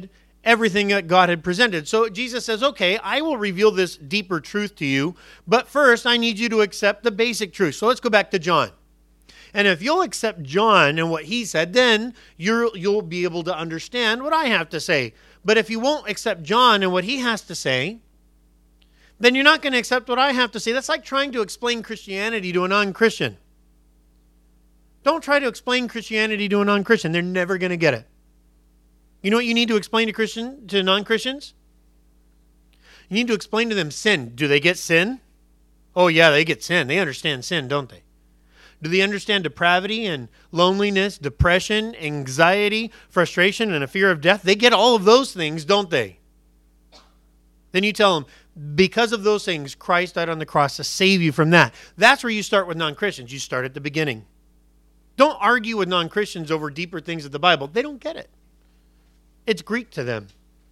everything that God had presented. So Jesus says, okay, I will reveal this deeper truth to you, but first I need you to accept the basic truth. So let's go back to John. And if you'll accept John and what he said, then you're, you'll be able to understand what I have to say. But if you won't accept John and what he has to say, then you're not going to accept what I have to say. That's like trying to explain Christianity to a non-Christian. Don't try to explain Christianity to a non-Christian. They're never going to get it. You know what you need to explain to Christian to non-Christians? You need to explain to them sin. Do they get sin? Oh yeah, they get sin. They understand sin, don't they? Do they understand depravity and loneliness, depression, anxiety, frustration, and a fear of death? They get all of those things, don't they? Then you tell them, because of those things, Christ died on the cross to save you from that. That's where you start with non-Christians. You start at the beginning. Don't argue with non-Christians over deeper things of the Bible. They don't get it. It's Greek to them.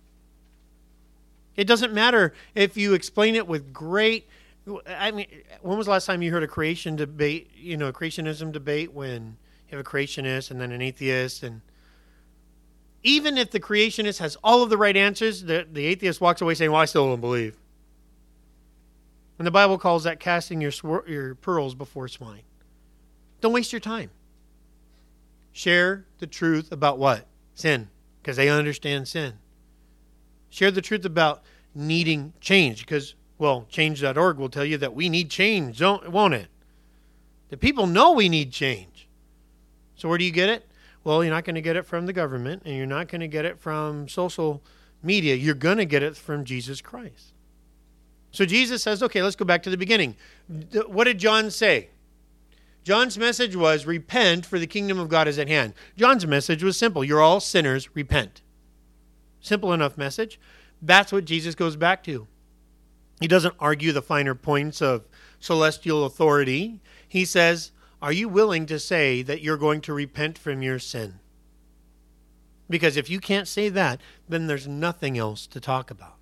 It doesn't matter if you explain it with great... I mean, when was the last time you heard a creation debate, you know, a creationism debate when you have a creationist and then an atheist? And even if the creationist has all of the right answers, the, the atheist walks away saying, well, I still don't believe. And the Bible calls that casting your, swir- your pearls before swine. Don't waste your time. Share the truth about what? Sin, because they understand sin. Share the truth about needing change, because, well, change dot org will tell you that we need change, don't, won't it? The people know we need change. So where do you get it? Well, you're not going to get it from the government, and you're not going to get it from social media. You're going to get it from Jesus Christ. So Jesus says, okay, let's go back to the beginning. What did John say? John's message was, repent, for the kingdom of God is at hand. John's message was simple. You're all sinners, repent. Simple enough message. That's what Jesus goes back to. He doesn't argue the finer points of celestial authority. He says, are you willing to say that you're going to repent from your sin? Because if you can't say that, then there's nothing else to talk about.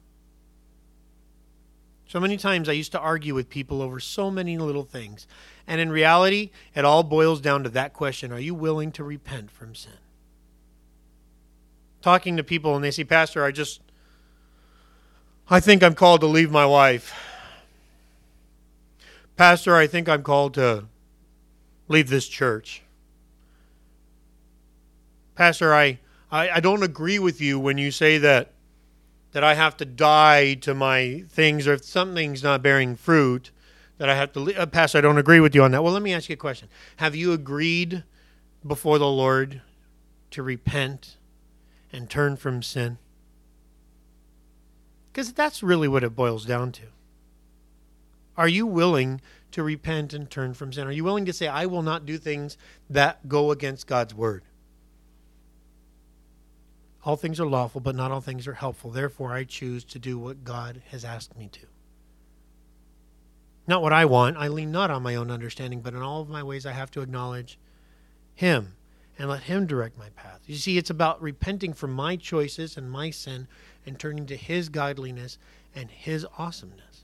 So many times I used to argue with people over so many little things. And in reality, it all boils down to that question. Are you willing to repent from sin? Talking to people and they say, Pastor, I just, I think I'm called to leave my wife. Pastor, I think I'm called to leave this church. Pastor, I, I, I don't agree with you when you say that that I have to die to my things, or if something's not bearing fruit, that I have to leave. Uh, Pastor, I don't agree with you on that. Well, let me ask you a question. Have you agreed before the Lord to repent and turn from sin? Because that's really what it boils down to. Are you willing to repent and turn from sin? Are you willing to say, I will not do things that go against God's word? All things are lawful, but not all things are helpful. Therefore, I choose to do what God has asked me to. Not what I want. I lean not on my own understanding, but in all of my ways I have to acknowledge Him and let Him direct my path. You see, it's about repenting from my choices and my sin and turning to His godliness and His awesomeness.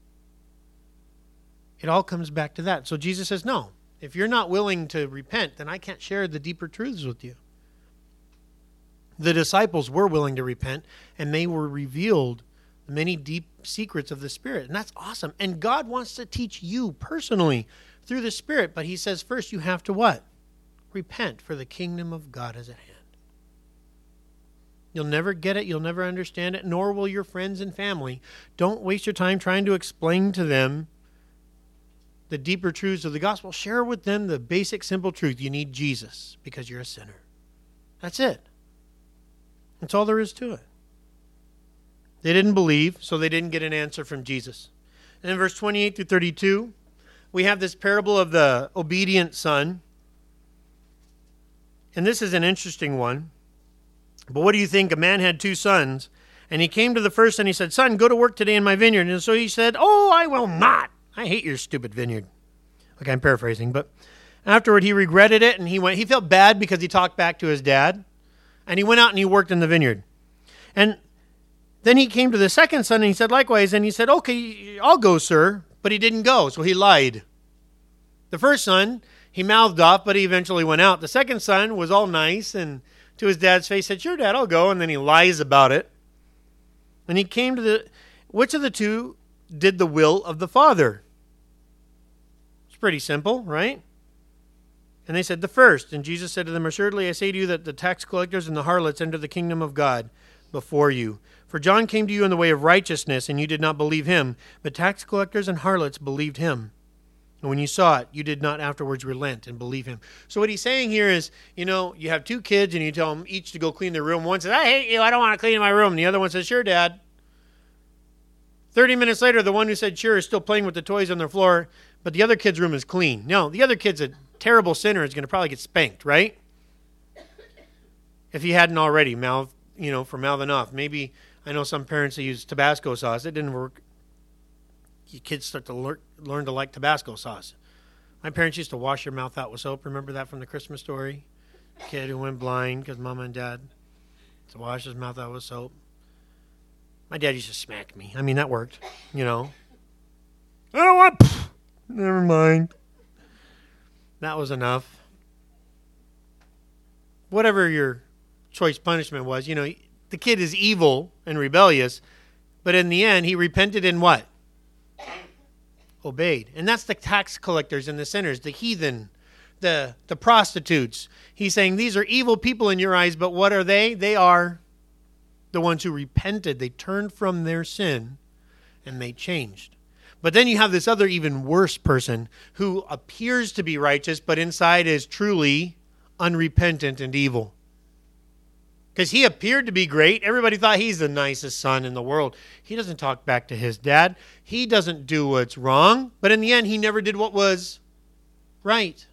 It all comes back to that. So Jesus says, no, if you're not willing to repent, then I can't share the deeper truths with you. The disciples were willing to repent, and they were revealed the many deep secrets of the Spirit. And that's awesome. And God wants to teach you personally through the Spirit. But He says first you have to what? Repent, for the kingdom of God is at hand. You'll never get it. You'll never understand it, nor will your friends and family. Don't waste your time trying to explain to them the deeper truths of the gospel. Share with them the basic, simple truth. You need Jesus because you're a sinner. That's it. That's all there is to it. They didn't believe, so they didn't get an answer from Jesus. And in verse twenty-eight through thirty-two, we have this parable of the obedient son. And this is an interesting one. But what do you think? A man had two sons, and he came to the first and he said, son, go to work today in my vineyard. And so he said, oh, I will not. I hate your stupid vineyard. Okay, I'm paraphrasing, but afterward he regretted it, and he went. He felt bad because he talked back to his dad. And he went out and he worked in the vineyard. And then he came to the second son and he said likewise. And he said, okay, I'll go, sir. But he didn't go, so he lied. The first son, he mouthed off, but he eventually went out. The second son was all nice and to his dad's face said, sure, Dad, I'll go. And then he lies about it. And he came to the, which of the two did the will of the Father? It's pretty simple, right? And they said, the first. And Jesus said to them, assuredly I say to you that the tax collectors and the harlots enter the kingdom of God before you. For John came to you in the way of righteousness, and you did not believe him. But tax collectors and harlots believed him. And when you saw it, you did not afterwards relent and believe him. So what he's saying here is, you know, you have two kids, and you tell them each to go clean their room. One says, I hate you, I don't want to clean my room. And the other one says, sure, Dad. Thirty minutes later, the one who said sure is still playing with the toys on the floor, but the other kid's room is clean. No, the other kid's a terrible sinner, is going to probably get spanked, right? If he hadn't already, mouth, you know, for mouthing off. Maybe, I know some parents that use Tabasco sauce. It didn't work. Your kids start to learn, learn to like Tabasco sauce. My parents used to wash your mouth out with soap. Remember that from the Christmas story? Kid who went blind because mama and dad to wash his mouth out with soap. My dad used to smack me. I mean, that worked, you know. I don't want... Pff, never mind. That was enough. Whatever your choice punishment was, you know, the kid is evil and rebellious, but in the end, he repented and what? Obeyed. And that's the tax collectors and the sinners, the heathen, the, the prostitutes. He's saying these are evil people in your eyes, but what are they? They are the ones who repented. They turned from their sin and they changed. But then you have this other even worse person who appears to be righteous, but inside is truly unrepentant and evil. Because he appeared to be great. Everybody thought he's the nicest son in the world. He doesn't talk back to his dad. He doesn't do what's wrong. But in the end, he never did what was right.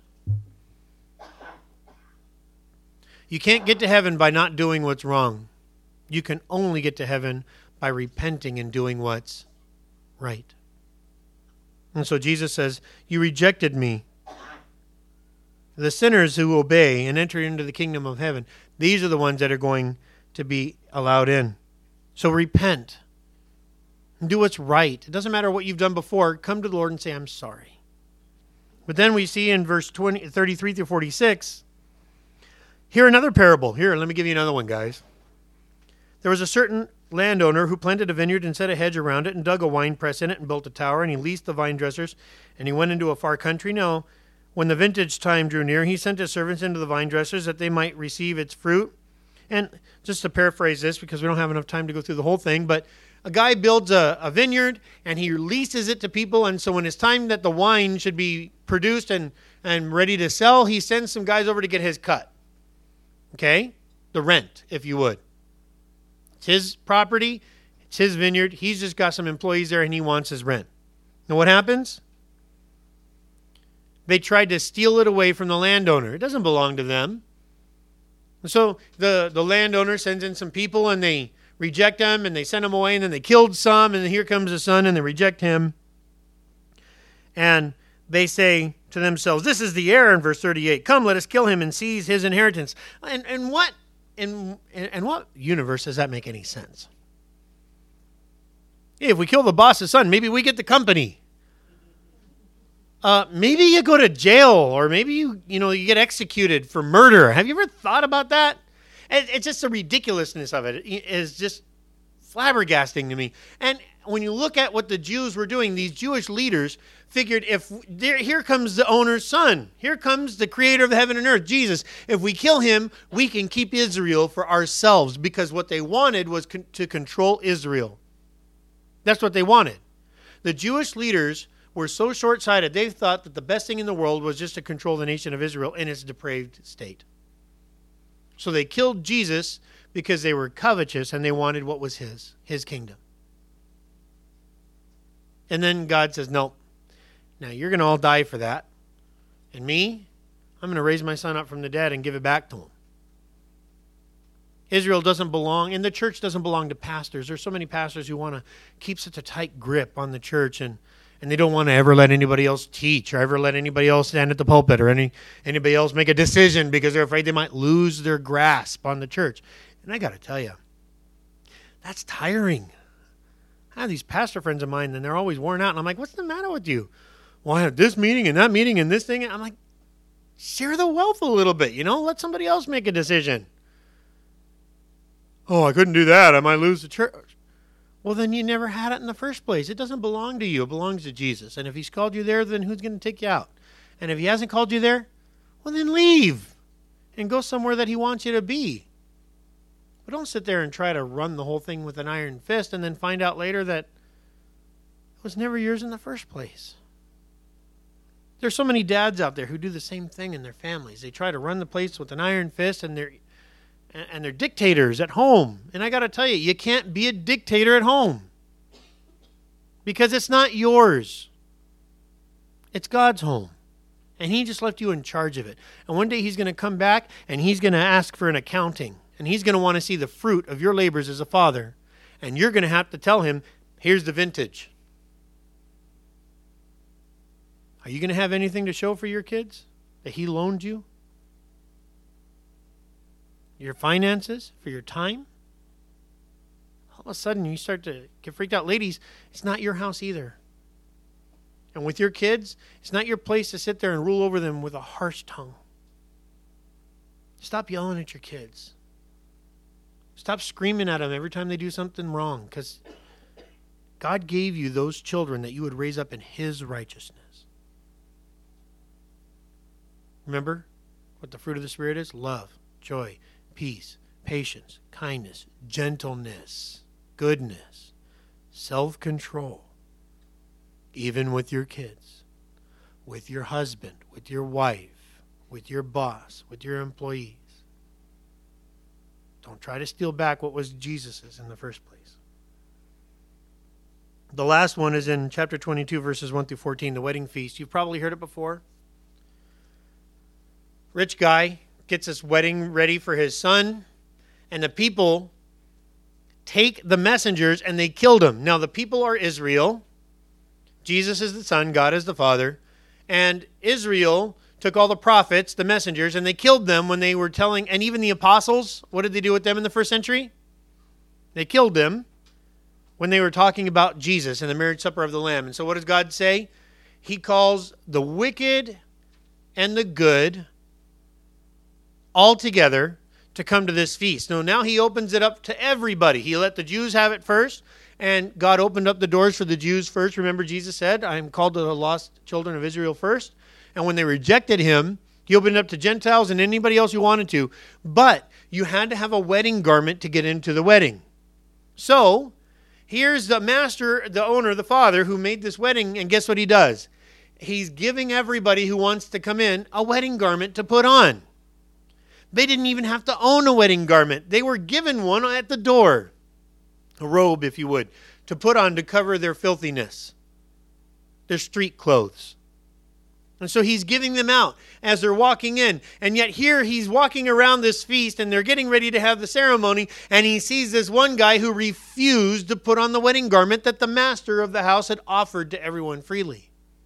You can't get to heaven by not doing what's wrong. You can only get to heaven by repenting and doing what's right. And so Jesus says, you rejected me. The sinners who obey and enter into the kingdom of heaven, these are the ones that are going to be allowed in. So repent and do what's right. It doesn't matter what you've done before. Come to the Lord and say, I'm sorry. But then we see in verse twenty, thirty-three through forty-six, here another parable. Here, let me give you another one, guys. There was a certain landowner who planted a vineyard and set a hedge around it and dug a wine press in it and built a tower, and he leased the vine dressers, and he went into a far country. Now, when the vintage time drew near, he sent his servants into the vine dressers that they might receive its fruit. And just to paraphrase this, because we don't have enough time to go through the whole thing, but a guy builds a, a vineyard and he leases it to people. And so when it's time that the wine should be produced and, and ready to sell, he sends some guys over to get his cut. Okay? The rent, if you would. It's his property. It's his vineyard. He's just got some employees there and he wants his rent. And what happens? They tried to steal it away from the landowner. It doesn't belong to them. And so the, the landowner sends in some people and they reject him and they send him away and then they killed some and then here comes the son and they reject him. And they say to themselves, this is the heir in verse thirty-eight. Come, let us kill him and seize his inheritance. And, and what in, in what universe does that make any sense? Hey, if we kill the boss's son, maybe we get the company. Uh, maybe you go to jail, or maybe you, you know, you get executed for murder. Have you ever thought about that? It, it's just the ridiculousness of it. It is just flabbergasting to me. And when you look at what the Jews were doing, these Jewish leaders figured if there, here comes the owner's son, here comes the creator of the heaven and earth, Jesus. If we kill him, we can keep Israel for ourselves, because what they wanted was con- to control Israel. That's what they wanted. The Jewish leaders were so short-sighted, they thought that the best thing in the world was just to control the nation of Israel in its depraved state. So they killed Jesus because they were covetous and they wanted what was his, his kingdom. And then God says, no, now you're going to all die for that. And me, I'm going to raise my son up from the dead and give it back to him. Israel doesn't belong, and the church doesn't belong to pastors. There's so many pastors who want to keep such a tight grip on the church, and And they don't want to ever let anybody else teach or ever let anybody else stand at the pulpit or any anybody else make a decision because they're afraid they might lose their grasp on the church. And I got to tell you, that's tiring. I have these pastor friends of mine, and they're always worn out. And I'm like, what's the matter with you? Well, I have this meeting and that meeting and this thing. And I'm like, share the wealth a little bit, you know? Let somebody else make a decision. Oh, I couldn't do that. I might lose the church. Well, then you never had it in the first place. It doesn't belong to you. It belongs to Jesus. And if he's called you there, then who's going to take you out? And if he hasn't called you there, well, then leave and go somewhere that he wants you to be. But don't sit there and try to run the whole thing with an iron fist and then find out later that it was never yours in the first place. There's so many dads out there who do the same thing in their families. They try to run the place with an iron fist, and they're and they're dictators at home. And I got to tell you, you can't be a dictator at home because it's not yours. It's God's home. And he just left you in charge of it. And one day he's going to come back and he's going to ask for an accounting. And he's going to want to see the fruit of your labors as a father. And you're going to have to tell him, here's the vintage. Are you going to have anything to show for your kids that he loaned you? Your finances, for your time? All of a sudden you start to get freaked out. Ladies, it's not your house either. And with your kids, it's not your place to sit there and rule over them with a harsh tongue. Stop yelling at your kids. Stop screaming at them every time they do something wrong, because God gave you those children that you would raise up in his righteousness. Remember what the fruit of the Spirit is? Love, joy, peace, patience, kindness, gentleness, goodness, self-control. Even with your kids, with your husband, with your wife, with your boss, with your employees. Don't try to steal back what was Jesus's in the first place. The last one is in chapter twenty-two, verses one through fourteen, the wedding feast. You've probably heard it before. Rich guy gets his wedding ready for his son, and the people take the messengers and they killed them. Now, the people are Israel. Jesus is the Son, God is the Father. And Israel took all the prophets, the messengers, and they killed them when they were telling, and even the apostles, what did they do with them in the first century? They killed them when they were talking about Jesus and the marriage supper of the Lamb. And so what does God say? He calls the wicked and the good all together to come to this feast. So now he opens it up to everybody. He let the Jews have it first, and God opened up the doors for the Jews first. Remember, Jesus said, I am called to the lost children of Israel first. And when they rejected him, he opened it up to Gentiles and anybody else who wanted to. But you had to have a wedding garment to get into the wedding. So here's the master, the owner, the father who made this wedding, and guess what he does? He's giving everybody who wants to come in a wedding garment to put on. They didn't even have to own a wedding garment. They were given one at the door. A robe, if you would, to put on to cover their filthiness. Their street clothes. And so he's giving them out as they're walking in. And yet here he's walking around this feast and they're getting ready to have the ceremony. And he sees this one guy who refused to put on the wedding garment that the master of the house had offered to everyone freely.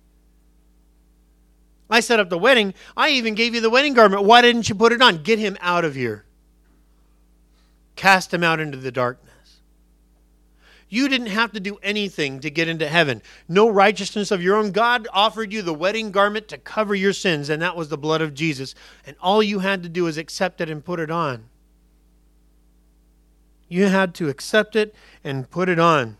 I set up the wedding. I even gave you the wedding garment. Why didn't you put it on? Get him out of here. Cast him out into the darkness. You didn't have to do anything to get into heaven. No righteousness of your own. God offered you the wedding garment to cover your sins, and that was the blood of Jesus. And all you had to do is accept it and put it on. You had to accept it and put it on.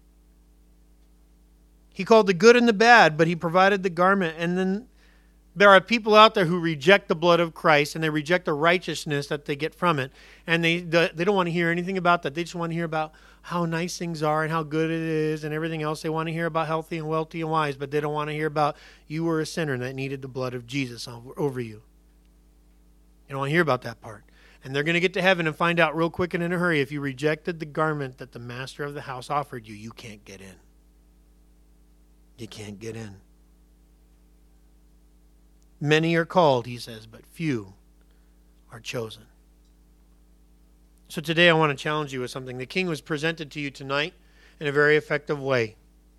He called the good and the bad, but he provided the garment. And then there are people out there who reject the blood of Christ and they reject the righteousness that they get from it. And they they don't want to hear anything about that. They just want to hear about how nice things are and how good it is and everything else. They want to hear about healthy and wealthy and wise, but they don't want to hear about you were a sinner that needed the blood of Jesus over you. You don't want to hear about that part. And they're going to get to heaven and find out real quick and in a hurry, if you rejected the garment that the master of the house offered you, you can't get in. You can't get in. Many are called, he says, but few are chosen. So today I want to challenge you with something. The King was presented to you tonight in a very effective way.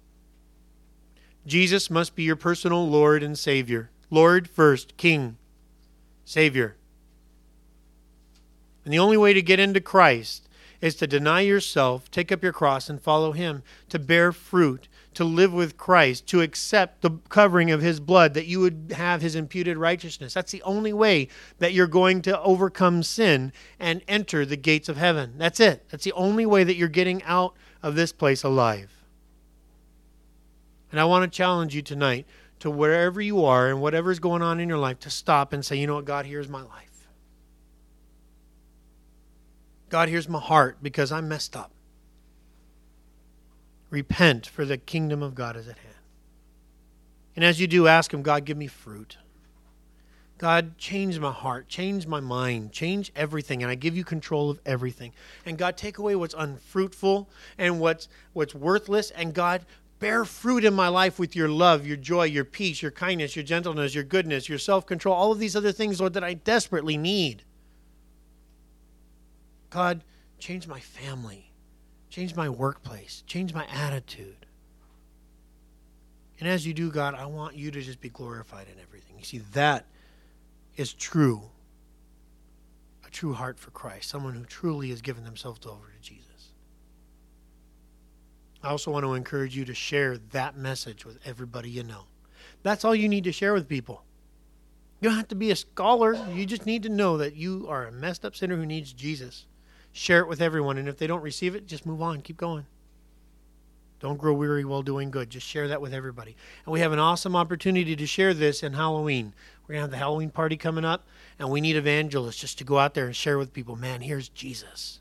Jesus must be your personal Lord and Savior. Lord first, King, Savior. And the only way to get into Christ is to deny yourself, take up your cross, and follow him, to bear fruit, to live with Christ, to accept the covering of his blood, that you would have his imputed righteousness. That's the only way that you're going to overcome sin and enter the gates of heaven. That's it. That's the only way that you're getting out of this place alive. And I want to challenge you tonight to wherever you are and whatever's going on in your life to stop and say, you know what, God, here's my life. God, here's my heart because I'm messed up. Repent, for the kingdom of God is at hand. And as you do, ask him, God, give me fruit. God, change my heart, change my mind, change everything, and I give you control of everything. And God, take away what's unfruitful and what's what's worthless, and God, bear fruit in my life with your love, your joy, your peace, your kindness, your gentleness, your goodness, your self-control, all of these other things, Lord, that I desperately need. God, change my family, change my workplace, change my attitude. And as you do, God, I want you to just be glorified in everything. You see, that is true, a true heart for Christ, someone who truly has given themselves over to Jesus. I also want to encourage you to share that message with everybody you know. That's all you need to share with people. You don't have to be a scholar. You just need to know that you are a messed up sinner who needs Jesus. Share it with everyone, and if they don't receive it, just move on. Keep going. Don't grow weary while doing good. Just share that with everybody. And we have an awesome opportunity to share this in Halloween. We're going to have the Halloween party coming up, and we need evangelists just to go out there and share with people, man, here's Jesus.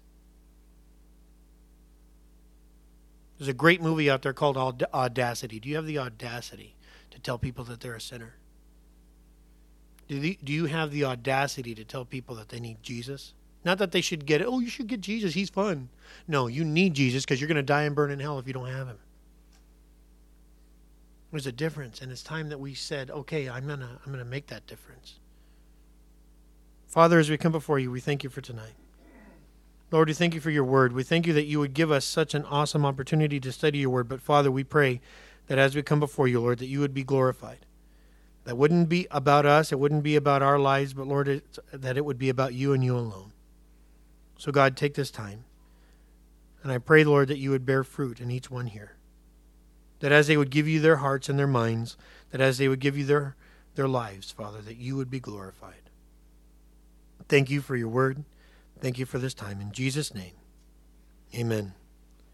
There's a great movie out there called Audacity. Do you have the audacity to tell people that they're a sinner? Do you have the audacity to tell people that they need Jesus? Not that they should get it. Oh, you should get Jesus. He's fun. No, you need Jesus because you're going to die and burn in hell if you don't have him. There's a difference, and it's time that we said, okay, I'm going to I'm going to make that difference. Father, as we come before you, we thank you for tonight. Lord, we thank you for your word. We thank you that you would give us such an awesome opportunity to study your word. But Father, we pray that as we come before you, Lord, that you would be glorified. That wouldn't be about us. It wouldn't be about our lives, but Lord, it, that it would be about you and you alone. So God, take this time. And I pray, Lord, that you would bear fruit in each one here. That as they would give you their hearts and their minds, that as they would give you their, their lives, Father, that you would be glorified. Thank you for your word. Thank you for this time. In Jesus' name, amen.